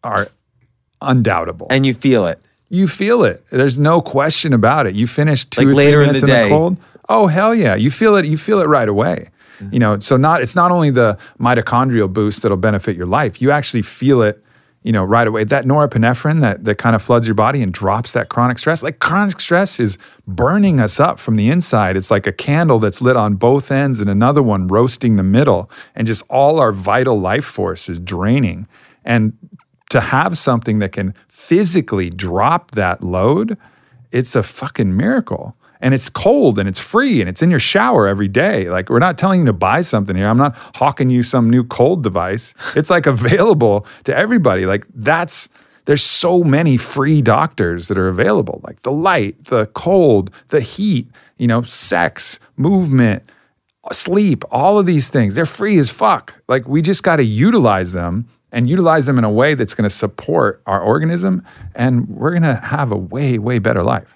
Speaker 3: undoubtable.
Speaker 1: And you feel it.
Speaker 3: You feel it. There's no question about it. You finish 2
Speaker 1: like
Speaker 3: or 3
Speaker 1: later
Speaker 3: minutes
Speaker 1: in the day.
Speaker 3: cold. Oh, hell yeah. You feel it. You feel it right away. Mm-hmm. So it's not only the mitochondrial boost that'll benefit your life. You actually feel it, right away. That norepinephrine that kind of floods your body and drops that chronic stress. Like chronic stress is burning us up from the inside. It's like a candle that's lit on both ends and another one roasting the middle, and just all our vital life force is draining. And to have something that can physically drop that load, it's a fucking miracle. And it's cold and it's free and it's in your shower every day. Like, we're not telling you to buy something here. I'm not hawking you some new cold device. It's like available to everybody. Like there's so many free doctors that are available. Like the light, the cold, the heat, sex, movement, sleep, all of these things. They're free as fuck. Like we just got to utilize them. And utilize them in a way that's going to support our organism, and we're going to have a way, way better life.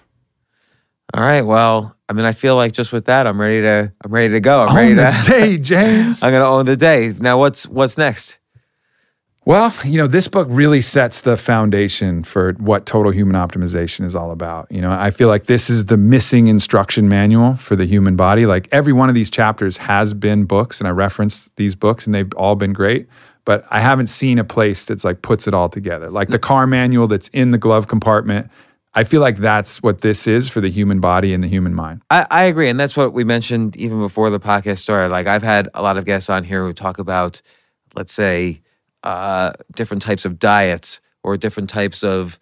Speaker 1: All right. Well, I feel like just with that, I'm ready to go.
Speaker 3: Own the day, James.
Speaker 1: I'm going to own the day. Now, what's next?
Speaker 3: Well, this book really sets the foundation for what total human optimization is all about. I feel like this is the missing instruction manual for the human body. Like every one of these chapters has been books, and I reference these books, and they've all been great. But I haven't seen a place that's like puts it all together. Like the car manual that's in the glove compartment. I feel like that's what this is for the human body and the human mind.
Speaker 1: I agree. And that's what we mentioned even before the podcast started. Like I've had a lot of guests on here who talk about, let's say, different types of diets or different types of,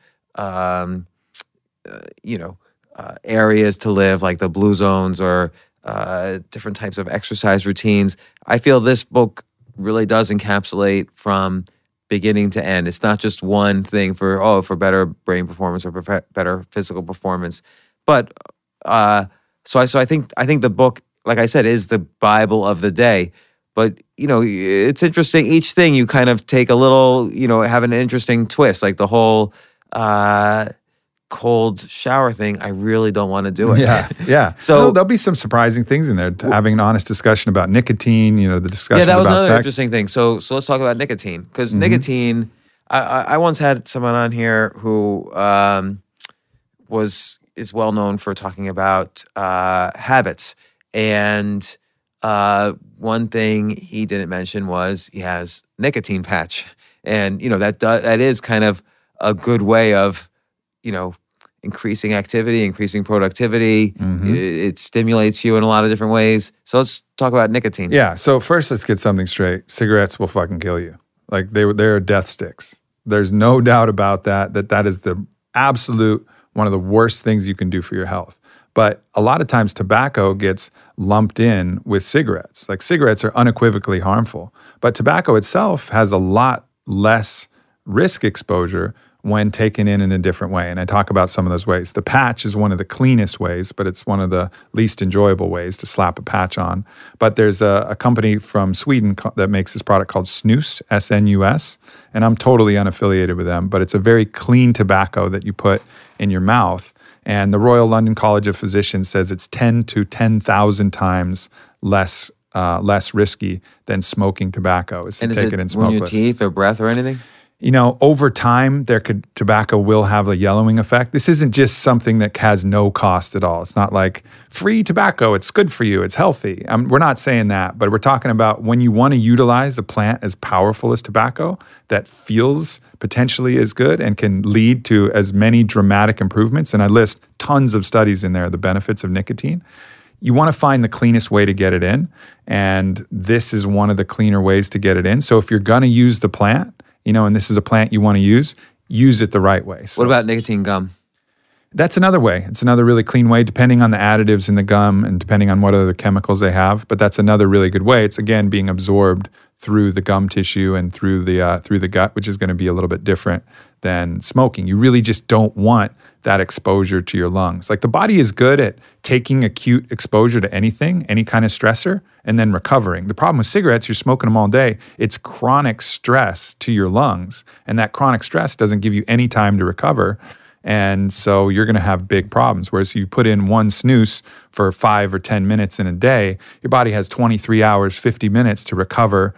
Speaker 1: areas to live, like the blue zones, or different types of exercise routines. I feel this book really does encapsulate from beginning to end. It's not just one thing for better brain performance or better physical performance. But so I think the book, like I said, is the Bible of the day. But, it's interesting. Each thing you kind of take a little, have an interesting twist. Like the whole cold shower thing, I really don't want to do it.
Speaker 3: Yeah. So there'll be some surprising things in there. Having an honest discussion about nicotine, the discussion about sex.
Speaker 1: Yeah, that was another interesting thing. So let's talk about nicotine. Because nicotine, I once had someone on here who is well known for talking about habits. And one thing he didn't mention was he has nicotine patch. And, that is kind of a good way of, increasing activity, increasing productivity. It stimulates you in a lot of different ways. So let's talk about nicotine.
Speaker 3: Yeah. So first, let's get something straight. Cigarettes will fucking kill you. Like they're death sticks. There's no doubt about that is the absolute one of the worst things you can do for your health. But a lot of times tobacco gets lumped in with cigarettes. Like cigarettes are unequivocally harmful, but tobacco itself has a lot less risk exposure when taken in a different way. And I talk about some of those ways. The patch is one of the cleanest ways, but it's one of the least enjoyable ways to slap a patch on. But there's a company from Sweden that makes this product called Snus, S-N-U-S, and I'm totally unaffiliated with them, but it's a very clean tobacco that you put in your mouth. And the Royal London College of Physicians says it's 10 to 10,000 times less risky than smoking tobacco. Is to take it in smokeless.
Speaker 1: And is it in your teeth or breath or anything?
Speaker 3: Over time, tobacco will have a yellowing effect. This isn't just something that has no cost at all. It's not like free tobacco, it's good for you, it's healthy. We're not saying that, but we're talking about when you want to utilize a plant as powerful as tobacco that feels potentially as good and can lead to as many dramatic improvements. And I list tons of studies in there, the benefits of nicotine. You want to find the cleanest way to get it in. And this is one of the cleaner ways to get it in. So if you're going to use the plant, and this is a plant you want to use it the right way. So
Speaker 1: what about nicotine gum?
Speaker 3: That's another way. It's another really clean way, depending on the additives in the gum and depending on what other chemicals they have. But that's another really good way. It's, again, being absorbed through the gum tissue and through the gut, which is going to be a little bit different than smoking. You really just don't want that exposure to your lungs. Like the body is good at taking acute exposure to anything, any kind of stressor, and then recovering. The problem with cigarettes, you're smoking them all day. It's chronic stress to your lungs, and that chronic stress doesn't give you any time to recover. And so you're going to have big problems. Whereas you put in one snooze for 5 or 10 minutes in a day, your body has 23 hours, 50 minutes to recover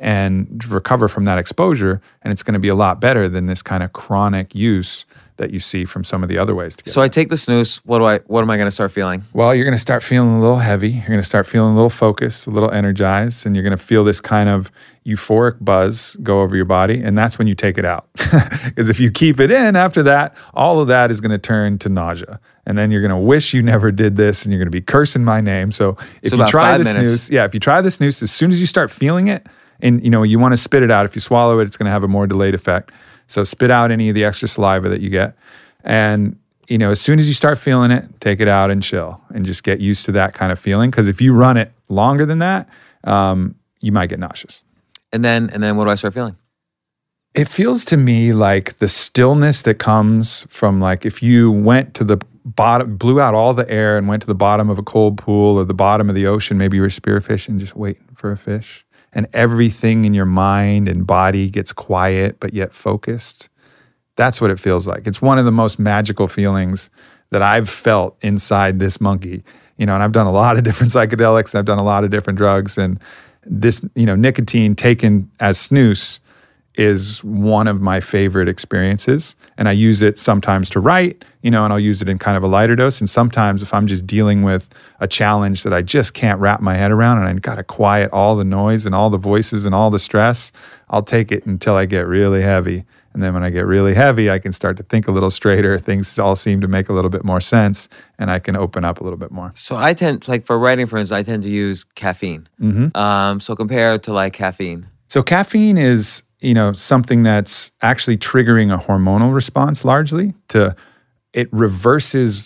Speaker 3: from that exposure. And it's going to be a lot better than this kind of chronic use that you see from some of the other ways to get
Speaker 1: So I take the snooze. What am I going to start feeling?
Speaker 3: Well, you're going to start feeling a little heavy. You're going to start feeling a little focused, a little energized, and you're going to feel this kind of euphoric buzz go over your body. And that's when you take it out. Because if you keep it in after that, all of that is going to turn to nausea. And then you're going to wish you never did this, and you're going to be cursing my name. So if you try the snooze, if you try the snooze, as soon as you start feeling it, and you want to spit it out. If you swallow it, it's going to have a more delayed effect. So spit out any of the extra saliva that you get. And, as soon as you start feeling it, take it out and chill and just get used to that kind of feeling. Because if you run it longer than that, you might get nauseous.
Speaker 1: And then what do I start feeling?
Speaker 3: It feels to me like the stillness that comes from like if you went to the bottom, blew out all the air and went to the bottom of a cold pool or the bottom of the ocean, maybe you were spearfishing, just waiting for a fish. And everything in your mind and body gets quiet, but yet focused. That's what it feels like. It's one of the most magical feelings that I've felt inside this monkey. And I've done a lot of different psychedelics, and I've done a lot of different drugs. And this, nicotine taken as snus is one of my favorite experiences. And I use it sometimes to write, and I'll use it in kind of a lighter dose. And sometimes if I'm just dealing with a challenge that I just can't wrap my head around and I got to quiet all the noise and all the voices and all the stress, I'll take it until I get really heavy. And then when I get really heavy, I can start to think a little straighter. Things all seem to make a little bit more sense, and I can open up a little bit more.
Speaker 1: So I tend, like for writing, for instance, I tend to use caffeine. So compared to like caffeine.
Speaker 3: So caffeine is, something that's actually triggering a hormonal response largely. It reverses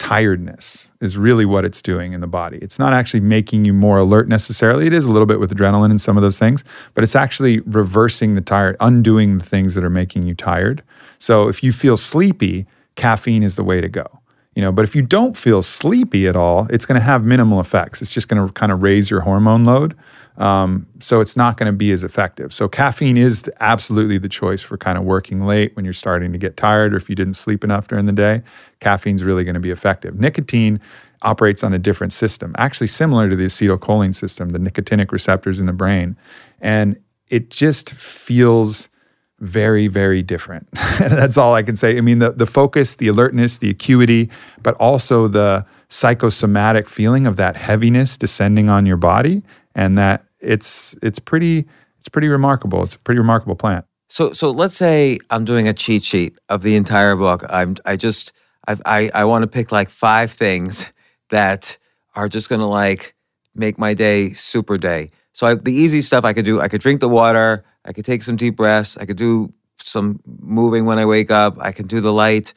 Speaker 3: tiredness is really what it's doing in the body. It's not actually making you more alert necessarily. It is a little bit with adrenaline and some of those things, but it's actually reversing the tired, undoing the things that are making you tired. So if you feel sleepy, caffeine is the way to go. But if you don't feel sleepy at all, it's going to have minimal effects. It's just going to kind of raise your hormone load. So it's not going to be as effective. So caffeine is absolutely the choice for kind of working late when you're starting to get tired, or if you didn't sleep enough during the day. Caffeine's really going to be effective. Nicotine operates on a different system, actually similar to the acetylcholine system, the nicotinic receptors in the brain. And it just feels very, very different. That's all I can say. I mean, the focus, the alertness, the acuity, but also the psychosomatic feeling of that heaviness descending on your body, and that it's pretty remarkable. It's a pretty remarkable plant.
Speaker 1: So let's say I'm doing a cheat sheet of the entire book. I want to pick like 5 things that are just going to like make my day super day. So the easy stuff I could do, I could drink the water, I could take some deep breaths, I could do some moving when I wake up, I can do the light.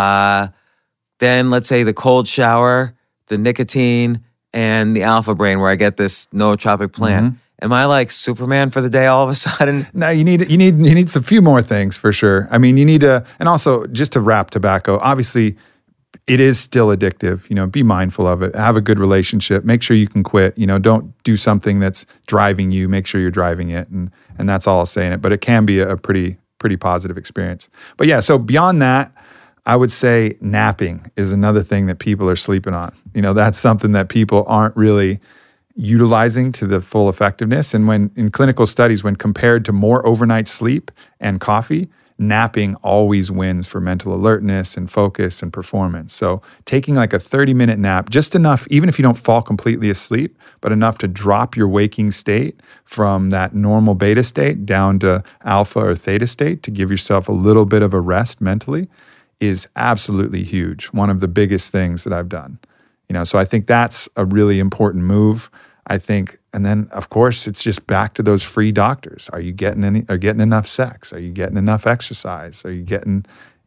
Speaker 1: Then let's say the cold shower, the nicotine, and the alpha brain where I get this nootropic plant. Am I like Superman for the day all of a sudden?
Speaker 3: No, you need some few more things for sure. I mean, you need to, and also just to wrap tobacco, obviously it is still addictive. Be mindful of it. Have a good relationship. Make sure you can quit. Don't do something that's driving you. Make sure you're driving it. And that's all I'll say in it. But it can be a pretty positive experience. But yeah, so beyond that, I would say napping is another thing that people are sleeping on. That's something that people aren't really utilizing to the full effectiveness. And when in clinical studies, when compared to more overnight sleep and coffee, napping always wins for mental alertness and focus and performance. So taking like a 30-minute nap, just enough, even if you don't fall completely asleep, but enough to drop your waking state from that normal beta state down to alpha or theta state to give yourself a little bit of a rest mentally, is absolutely huge. One of the biggest things that I've done. So I think that's a really important move. I think, and then of course it's just back to those free doctors. Are you getting enough sex? Are you getting enough exercise? Are you getting,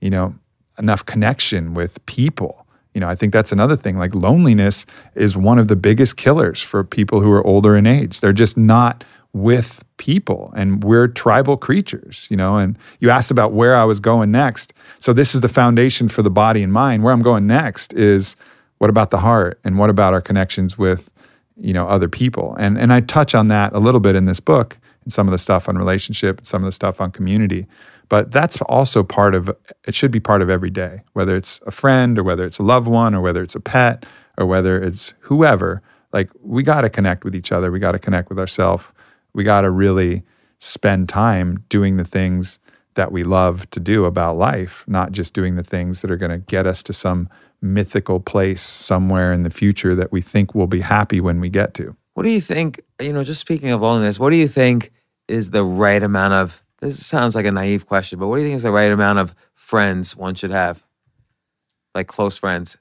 Speaker 3: enough connection with people? I think that's another thing. Like loneliness is one of the biggest killers for people who are older in age. They're just not with people, and we're tribal creatures, and you asked about where I was going next. So this is the foundation for the body and mind. Where I'm going next is, what about the heart, and what about our connections with other people? And I touch on that a little bit in this book, and some of the stuff on relationship and some of the stuff on community. But that's also it should be part of every day, whether it's a friend or whether it's a loved one or whether it's a pet or whether it's whoever. Like, we got to connect with each other. We got to connect with ourselves. We got to really spend time doing the things that we love to do about life, not just doing the things that are going to get us to some mythical place somewhere in the future that we think we'll be happy when we get to.
Speaker 1: What do you think, just speaking of loneliness, what do you think is the right amount of, this sounds like a naive question, but what do you think is the right amount of friends one should have? Like close friends?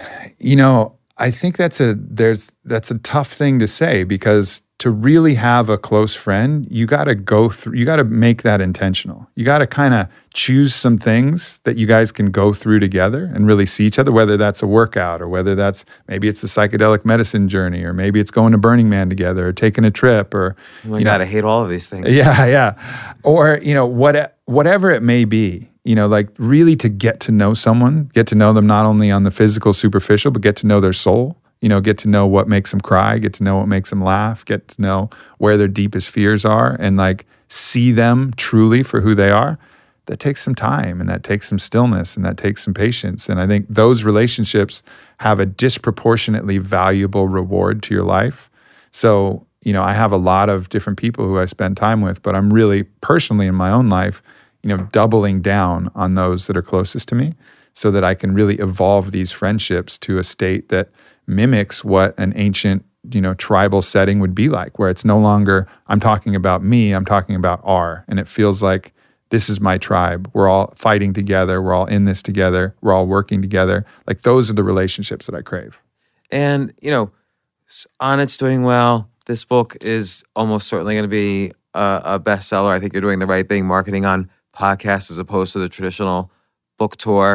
Speaker 3: I think that's a tough thing to say, because to really have a close friend, you got to make that intentional. You got to kind of choose some things that you guys can go through together and really see each other, whether that's a workout or whether maybe it's a psychedelic medicine journey, or maybe it's going to Burning Man together or taking a trip, or
Speaker 1: I hate all of these things.
Speaker 3: Yeah. Or, whatever it may be. Like really to get to know someone, get to know them not only on the physical, superficial, but get to know their soul, get to know what makes them cry, get to know what makes them laugh, get to know where their deepest fears are, and like see them truly for who they are. That takes some time, and that takes some stillness, and that takes some patience. And I think those relationships have a disproportionately valuable reward to your life. So, I have a lot of different people who I spend time with, but I'm really personally in my own life, doubling down on those that are closest to me, so that I can really evolve these friendships to a state that mimics what an ancient, tribal setting would be like, where it's no longer, I'm talking about me, I'm talking about our, and it feels like this is my tribe. We're all fighting together. We're all in this together. We're all working together. Like, those are the relationships that I crave.
Speaker 1: And, Onnit's doing well. This book is almost certainly going to be a bestseller. I think you're doing the right thing, marketing on podcasts as opposed to the traditional book tour.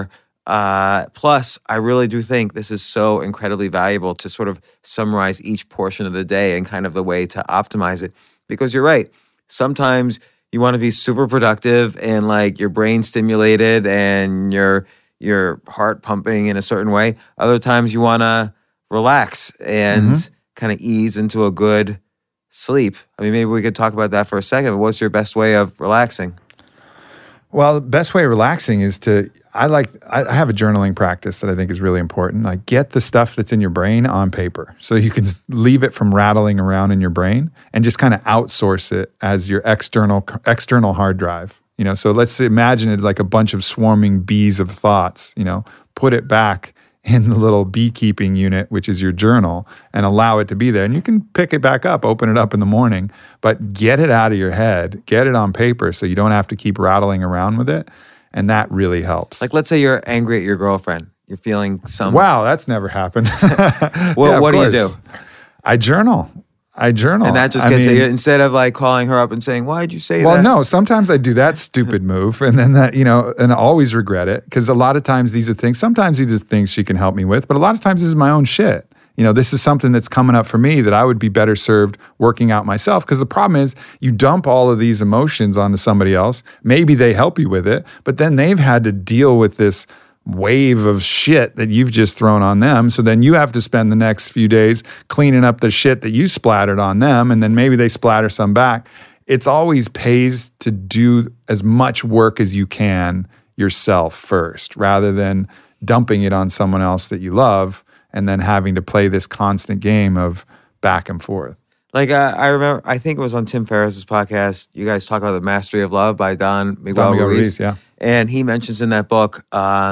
Speaker 1: Plus, I really do think this is so incredibly valuable to sort of summarize each portion of the day and kind of the way to optimize it. Because you're right. Sometimes you want to be super productive and like your brain stimulated and your heart pumping in a certain way. Other times you want to relax and kind of ease into a good sleep. I mean, maybe we could talk about that for a second. But what's your best way of relaxing?
Speaker 3: Well, the best way of relaxing is I have a journaling practice that I think is really important. Like, get the stuff that's in your brain on paper so you can leave it from rattling around in your brain and just kind of outsource it as your external hard drive. So let's imagine it like a bunch of swarming bees of thoughts, put it back in the little beekeeping unit, which is your journal, and allow it to be there. And you can pick it back up, open it up in the morning, but get it out of your head, get it on paper so you don't have to keep rattling around with it. And that really helps.
Speaker 1: Like, let's say you're angry at your girlfriend. You're feeling some...
Speaker 3: Wow, that's never happened.
Speaker 1: Well, what do you do?
Speaker 3: I journal. And
Speaker 1: that just gets it. Instead of like calling her up and saying, why'd you say that?
Speaker 3: Well, no, sometimes I do that stupid move and then that, and I always regret it because a lot of times sometimes these are things she can help me with, but a lot of times this is my own shit. This is something that's coming up for me that I would be better served working out myself, because the problem is you dump all of these emotions onto somebody else. Maybe they help you with it, but then they've had to deal with this wave of shit that you've just thrown on them. So then you have to spend the next few days cleaning up the shit that you splattered on them, and then maybe they splatter some back. It's always pays to do as much work as you can yourself first, rather than dumping it on someone else that you love and then having to play this constant game of back and forth.
Speaker 1: Like, I remember, I think it was on Tim Ferriss's podcast, you guys talk about The Mastery of Love by Don Miguel Ruiz.
Speaker 3: Yeah.
Speaker 1: And he mentions in that book,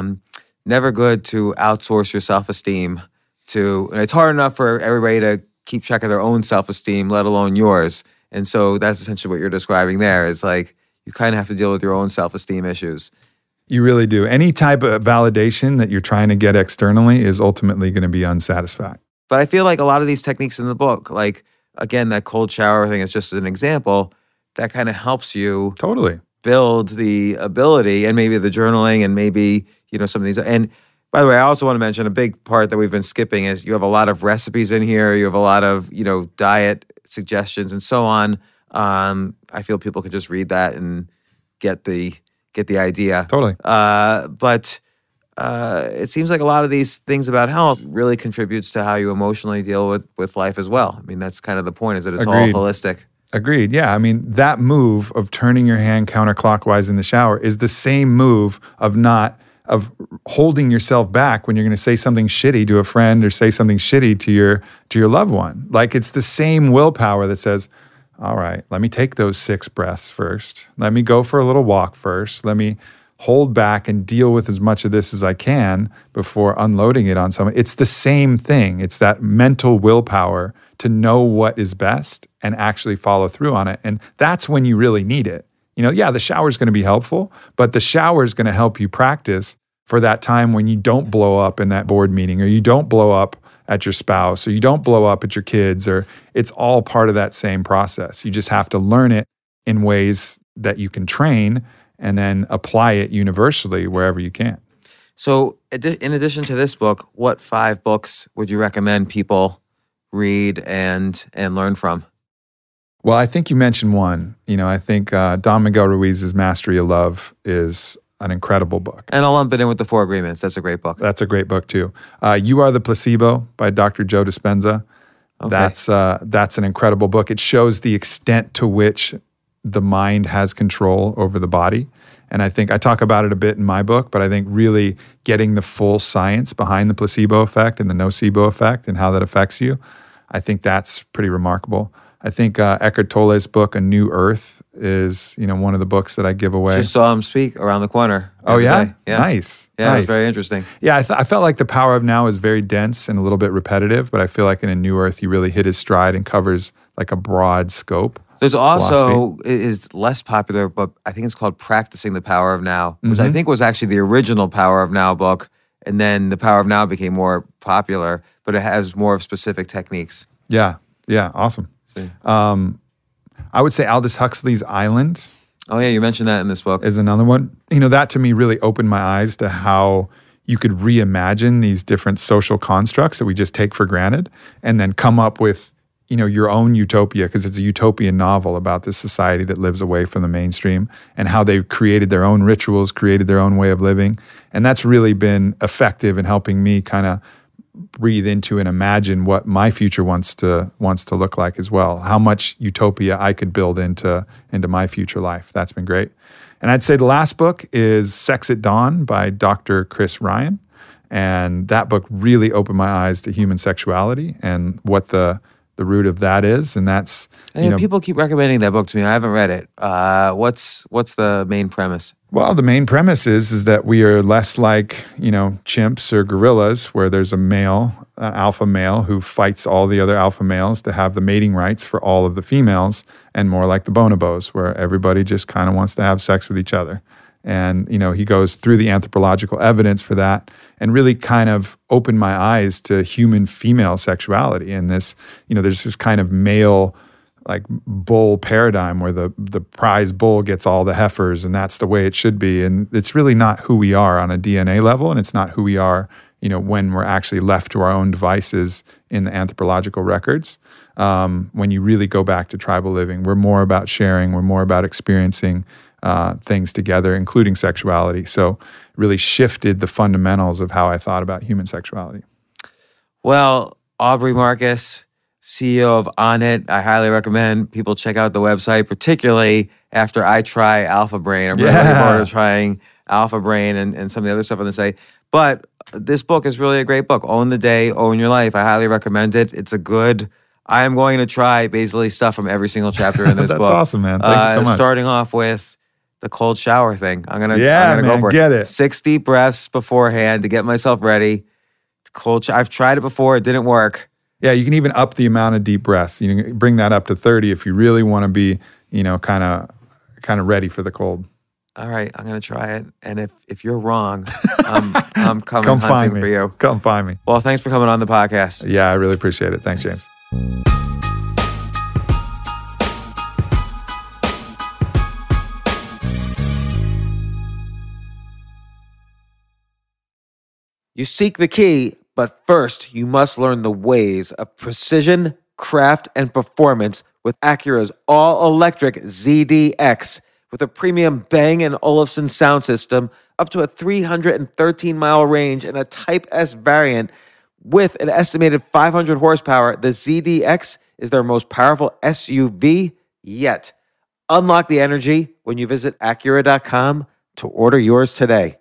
Speaker 1: never good to outsource your self-esteem and it's hard enough for everybody to keep track of their own self-esteem, let alone yours. And so that's essentially what you're describing there, is like, you kind of have to deal with your own self-esteem issues.
Speaker 3: You really do. Any type of validation that you're trying to get externally is ultimately going to be unsatisfying.
Speaker 1: But I feel like a lot of these techniques in the book, like, again, that cold shower thing is just an example, that kind of helps you
Speaker 3: totally
Speaker 1: build the ability, and maybe the journaling, and maybe, some of these. And by the way, I also want to mention a big part that we've been skipping is you have a lot of recipes in here. You have a lot of, diet suggestions and so on. I feel people could just read that and get the idea.
Speaker 3: Totally.
Speaker 1: But it seems like a lot of these things about health really contributes to how you emotionally deal with life as well. I mean, that's kind of the point, is that it's
Speaker 3: Agreed.
Speaker 1: all holistic.
Speaker 3: Agreed. Yeah. I mean, that move of turning your hand counterclockwise in the shower is the same move of holding yourself back when you're going to say something shitty to a friend or say something shitty to your loved one. Like, it's the same willpower that says, all right, let me take those 6 breaths first. Let me go for a little walk first. Let me hold back and deal with as much of this as I can before unloading it on someone. It's the same thing. It's that mental willpower to know what is best and actually follow through on it. And that's when you really need it. The shower is going to be helpful, but the shower is going to help you practice for that time when you don't blow up in that board meeting, or you don't blow up at your spouse, or you don't blow up at your kids, or it's all part of that same process. You just have to learn it in ways that you can train and then apply it universally wherever you can.
Speaker 1: So in addition to this book, what 5 books would you recommend people read and learn from?
Speaker 3: Well, I think you mentioned one. I think Don Miguel Ruiz's Mastery of Love is an incredible book.
Speaker 1: And I'll lump it in with The 4 Agreements. That's a great book.
Speaker 3: That's a great book too. You Are the Placebo by Dr. Joe Dispenza. Okay. That's an incredible book. It shows the extent to which the mind has control over the body. And I think I talk about it a bit in my book, but I think really getting the full science behind the placebo effect and the nocebo effect and how that affects you, I think that's pretty remarkable. I think Eckhart Tolle's book, A New Earth, is one of the books that I give away.
Speaker 1: Just saw him speak around the corner.
Speaker 3: Oh, yeah?
Speaker 1: Day. Yeah?
Speaker 3: Nice.
Speaker 1: Yeah,
Speaker 3: nice.
Speaker 1: It was very interesting.
Speaker 3: Yeah, I felt like The Power of Now is very dense and a little bit repetitive, but I feel like in A New Earth, he really hit his stride and covers like a broad scope.
Speaker 1: There's also, it is less popular, but I think it's called Practicing the Power of Now, which I think was actually the original Power of Now book. And then the Power of Now became more popular, but it has more of specific techniques.
Speaker 3: Yeah. Awesome. I would say Aldous Huxley's Island.
Speaker 1: Oh yeah, you mentioned that in this book.
Speaker 3: Is another one. That to me really opened my eyes to how you could reimagine these different social constructs that we just take for granted and then come up with, your own utopia, because it's a utopian novel about this society that lives away from the mainstream and how they've created their own rituals, created their own way of living. And that's really been effective in helping me kind of breathe into and imagine what my future wants to look like as well. How much utopia I could build into my future life. That's been great. And I'd say the last book is Sex at Dawn by Dr. Chris Ryan. And that book really opened my eyes to human sexuality and what the root of that is. And that's,
Speaker 1: people keep recommending that book to me. I haven't read it. What's the main premise?
Speaker 3: Well, the main premise is that we are less like, chimps or gorillas, where there's a male, an alpha male, who fights all the other alpha males to have the mating rights for all of the females, and more like the bonobos, where everybody just kind of wants to have sex with each other. And, he goes through the anthropological evidence for that and really kind of opened my eyes to human female sexuality. And this, there's this kind of male, like, bull paradigm where the prize bull gets all the heifers and that's the way it should be. And it's really not who we are on a DNA level, and it's not who we are, when we're actually left to our own devices in the anthropological records. When you really go back to tribal living, we're more about sharing, we're more about experiencing things together, including sexuality. So really shifted the fundamentals of how I thought about human sexuality.
Speaker 1: Well, Aubrey Marcus, CEO of Onnit, I highly recommend people check out the website, particularly after I try Alpha Brain. I'm really looking forward to trying Alpha Brain and some of the other stuff on the site. But this book is really a great book. Own the Day, Own Your Life. I highly recommend it. I am going to try basically stuff from every single chapter in this book.
Speaker 3: That's awesome, man. Thank you so much.
Speaker 1: Starting off with the cold shower thing. I'm gonna
Speaker 3: go for it. Get it.
Speaker 1: 6 deep breaths beforehand to get myself ready. I've tried it before. It didn't work.
Speaker 3: Yeah, you can even up the amount of deep breaths. You can bring that up to 30 if you really want to be, kind of ready for the cold.
Speaker 1: All right, I'm gonna try it. And if you're wrong, I'm coming hunting for you.
Speaker 3: Come find me.
Speaker 1: Well, thanks for coming on the podcast.
Speaker 3: Yeah, I really appreciate it. Thanks, James.
Speaker 1: You seek the key, but first you must learn the ways of precision, craft, and performance with Acura's all-electric ZDX. With a premium Bang & Olufsen sound system, up to a 313-mile range, and a Type S variant with an estimated 500 horsepower, the ZDX is their most powerful SUV yet. Unlock the energy when you visit Acura.com to order yours today.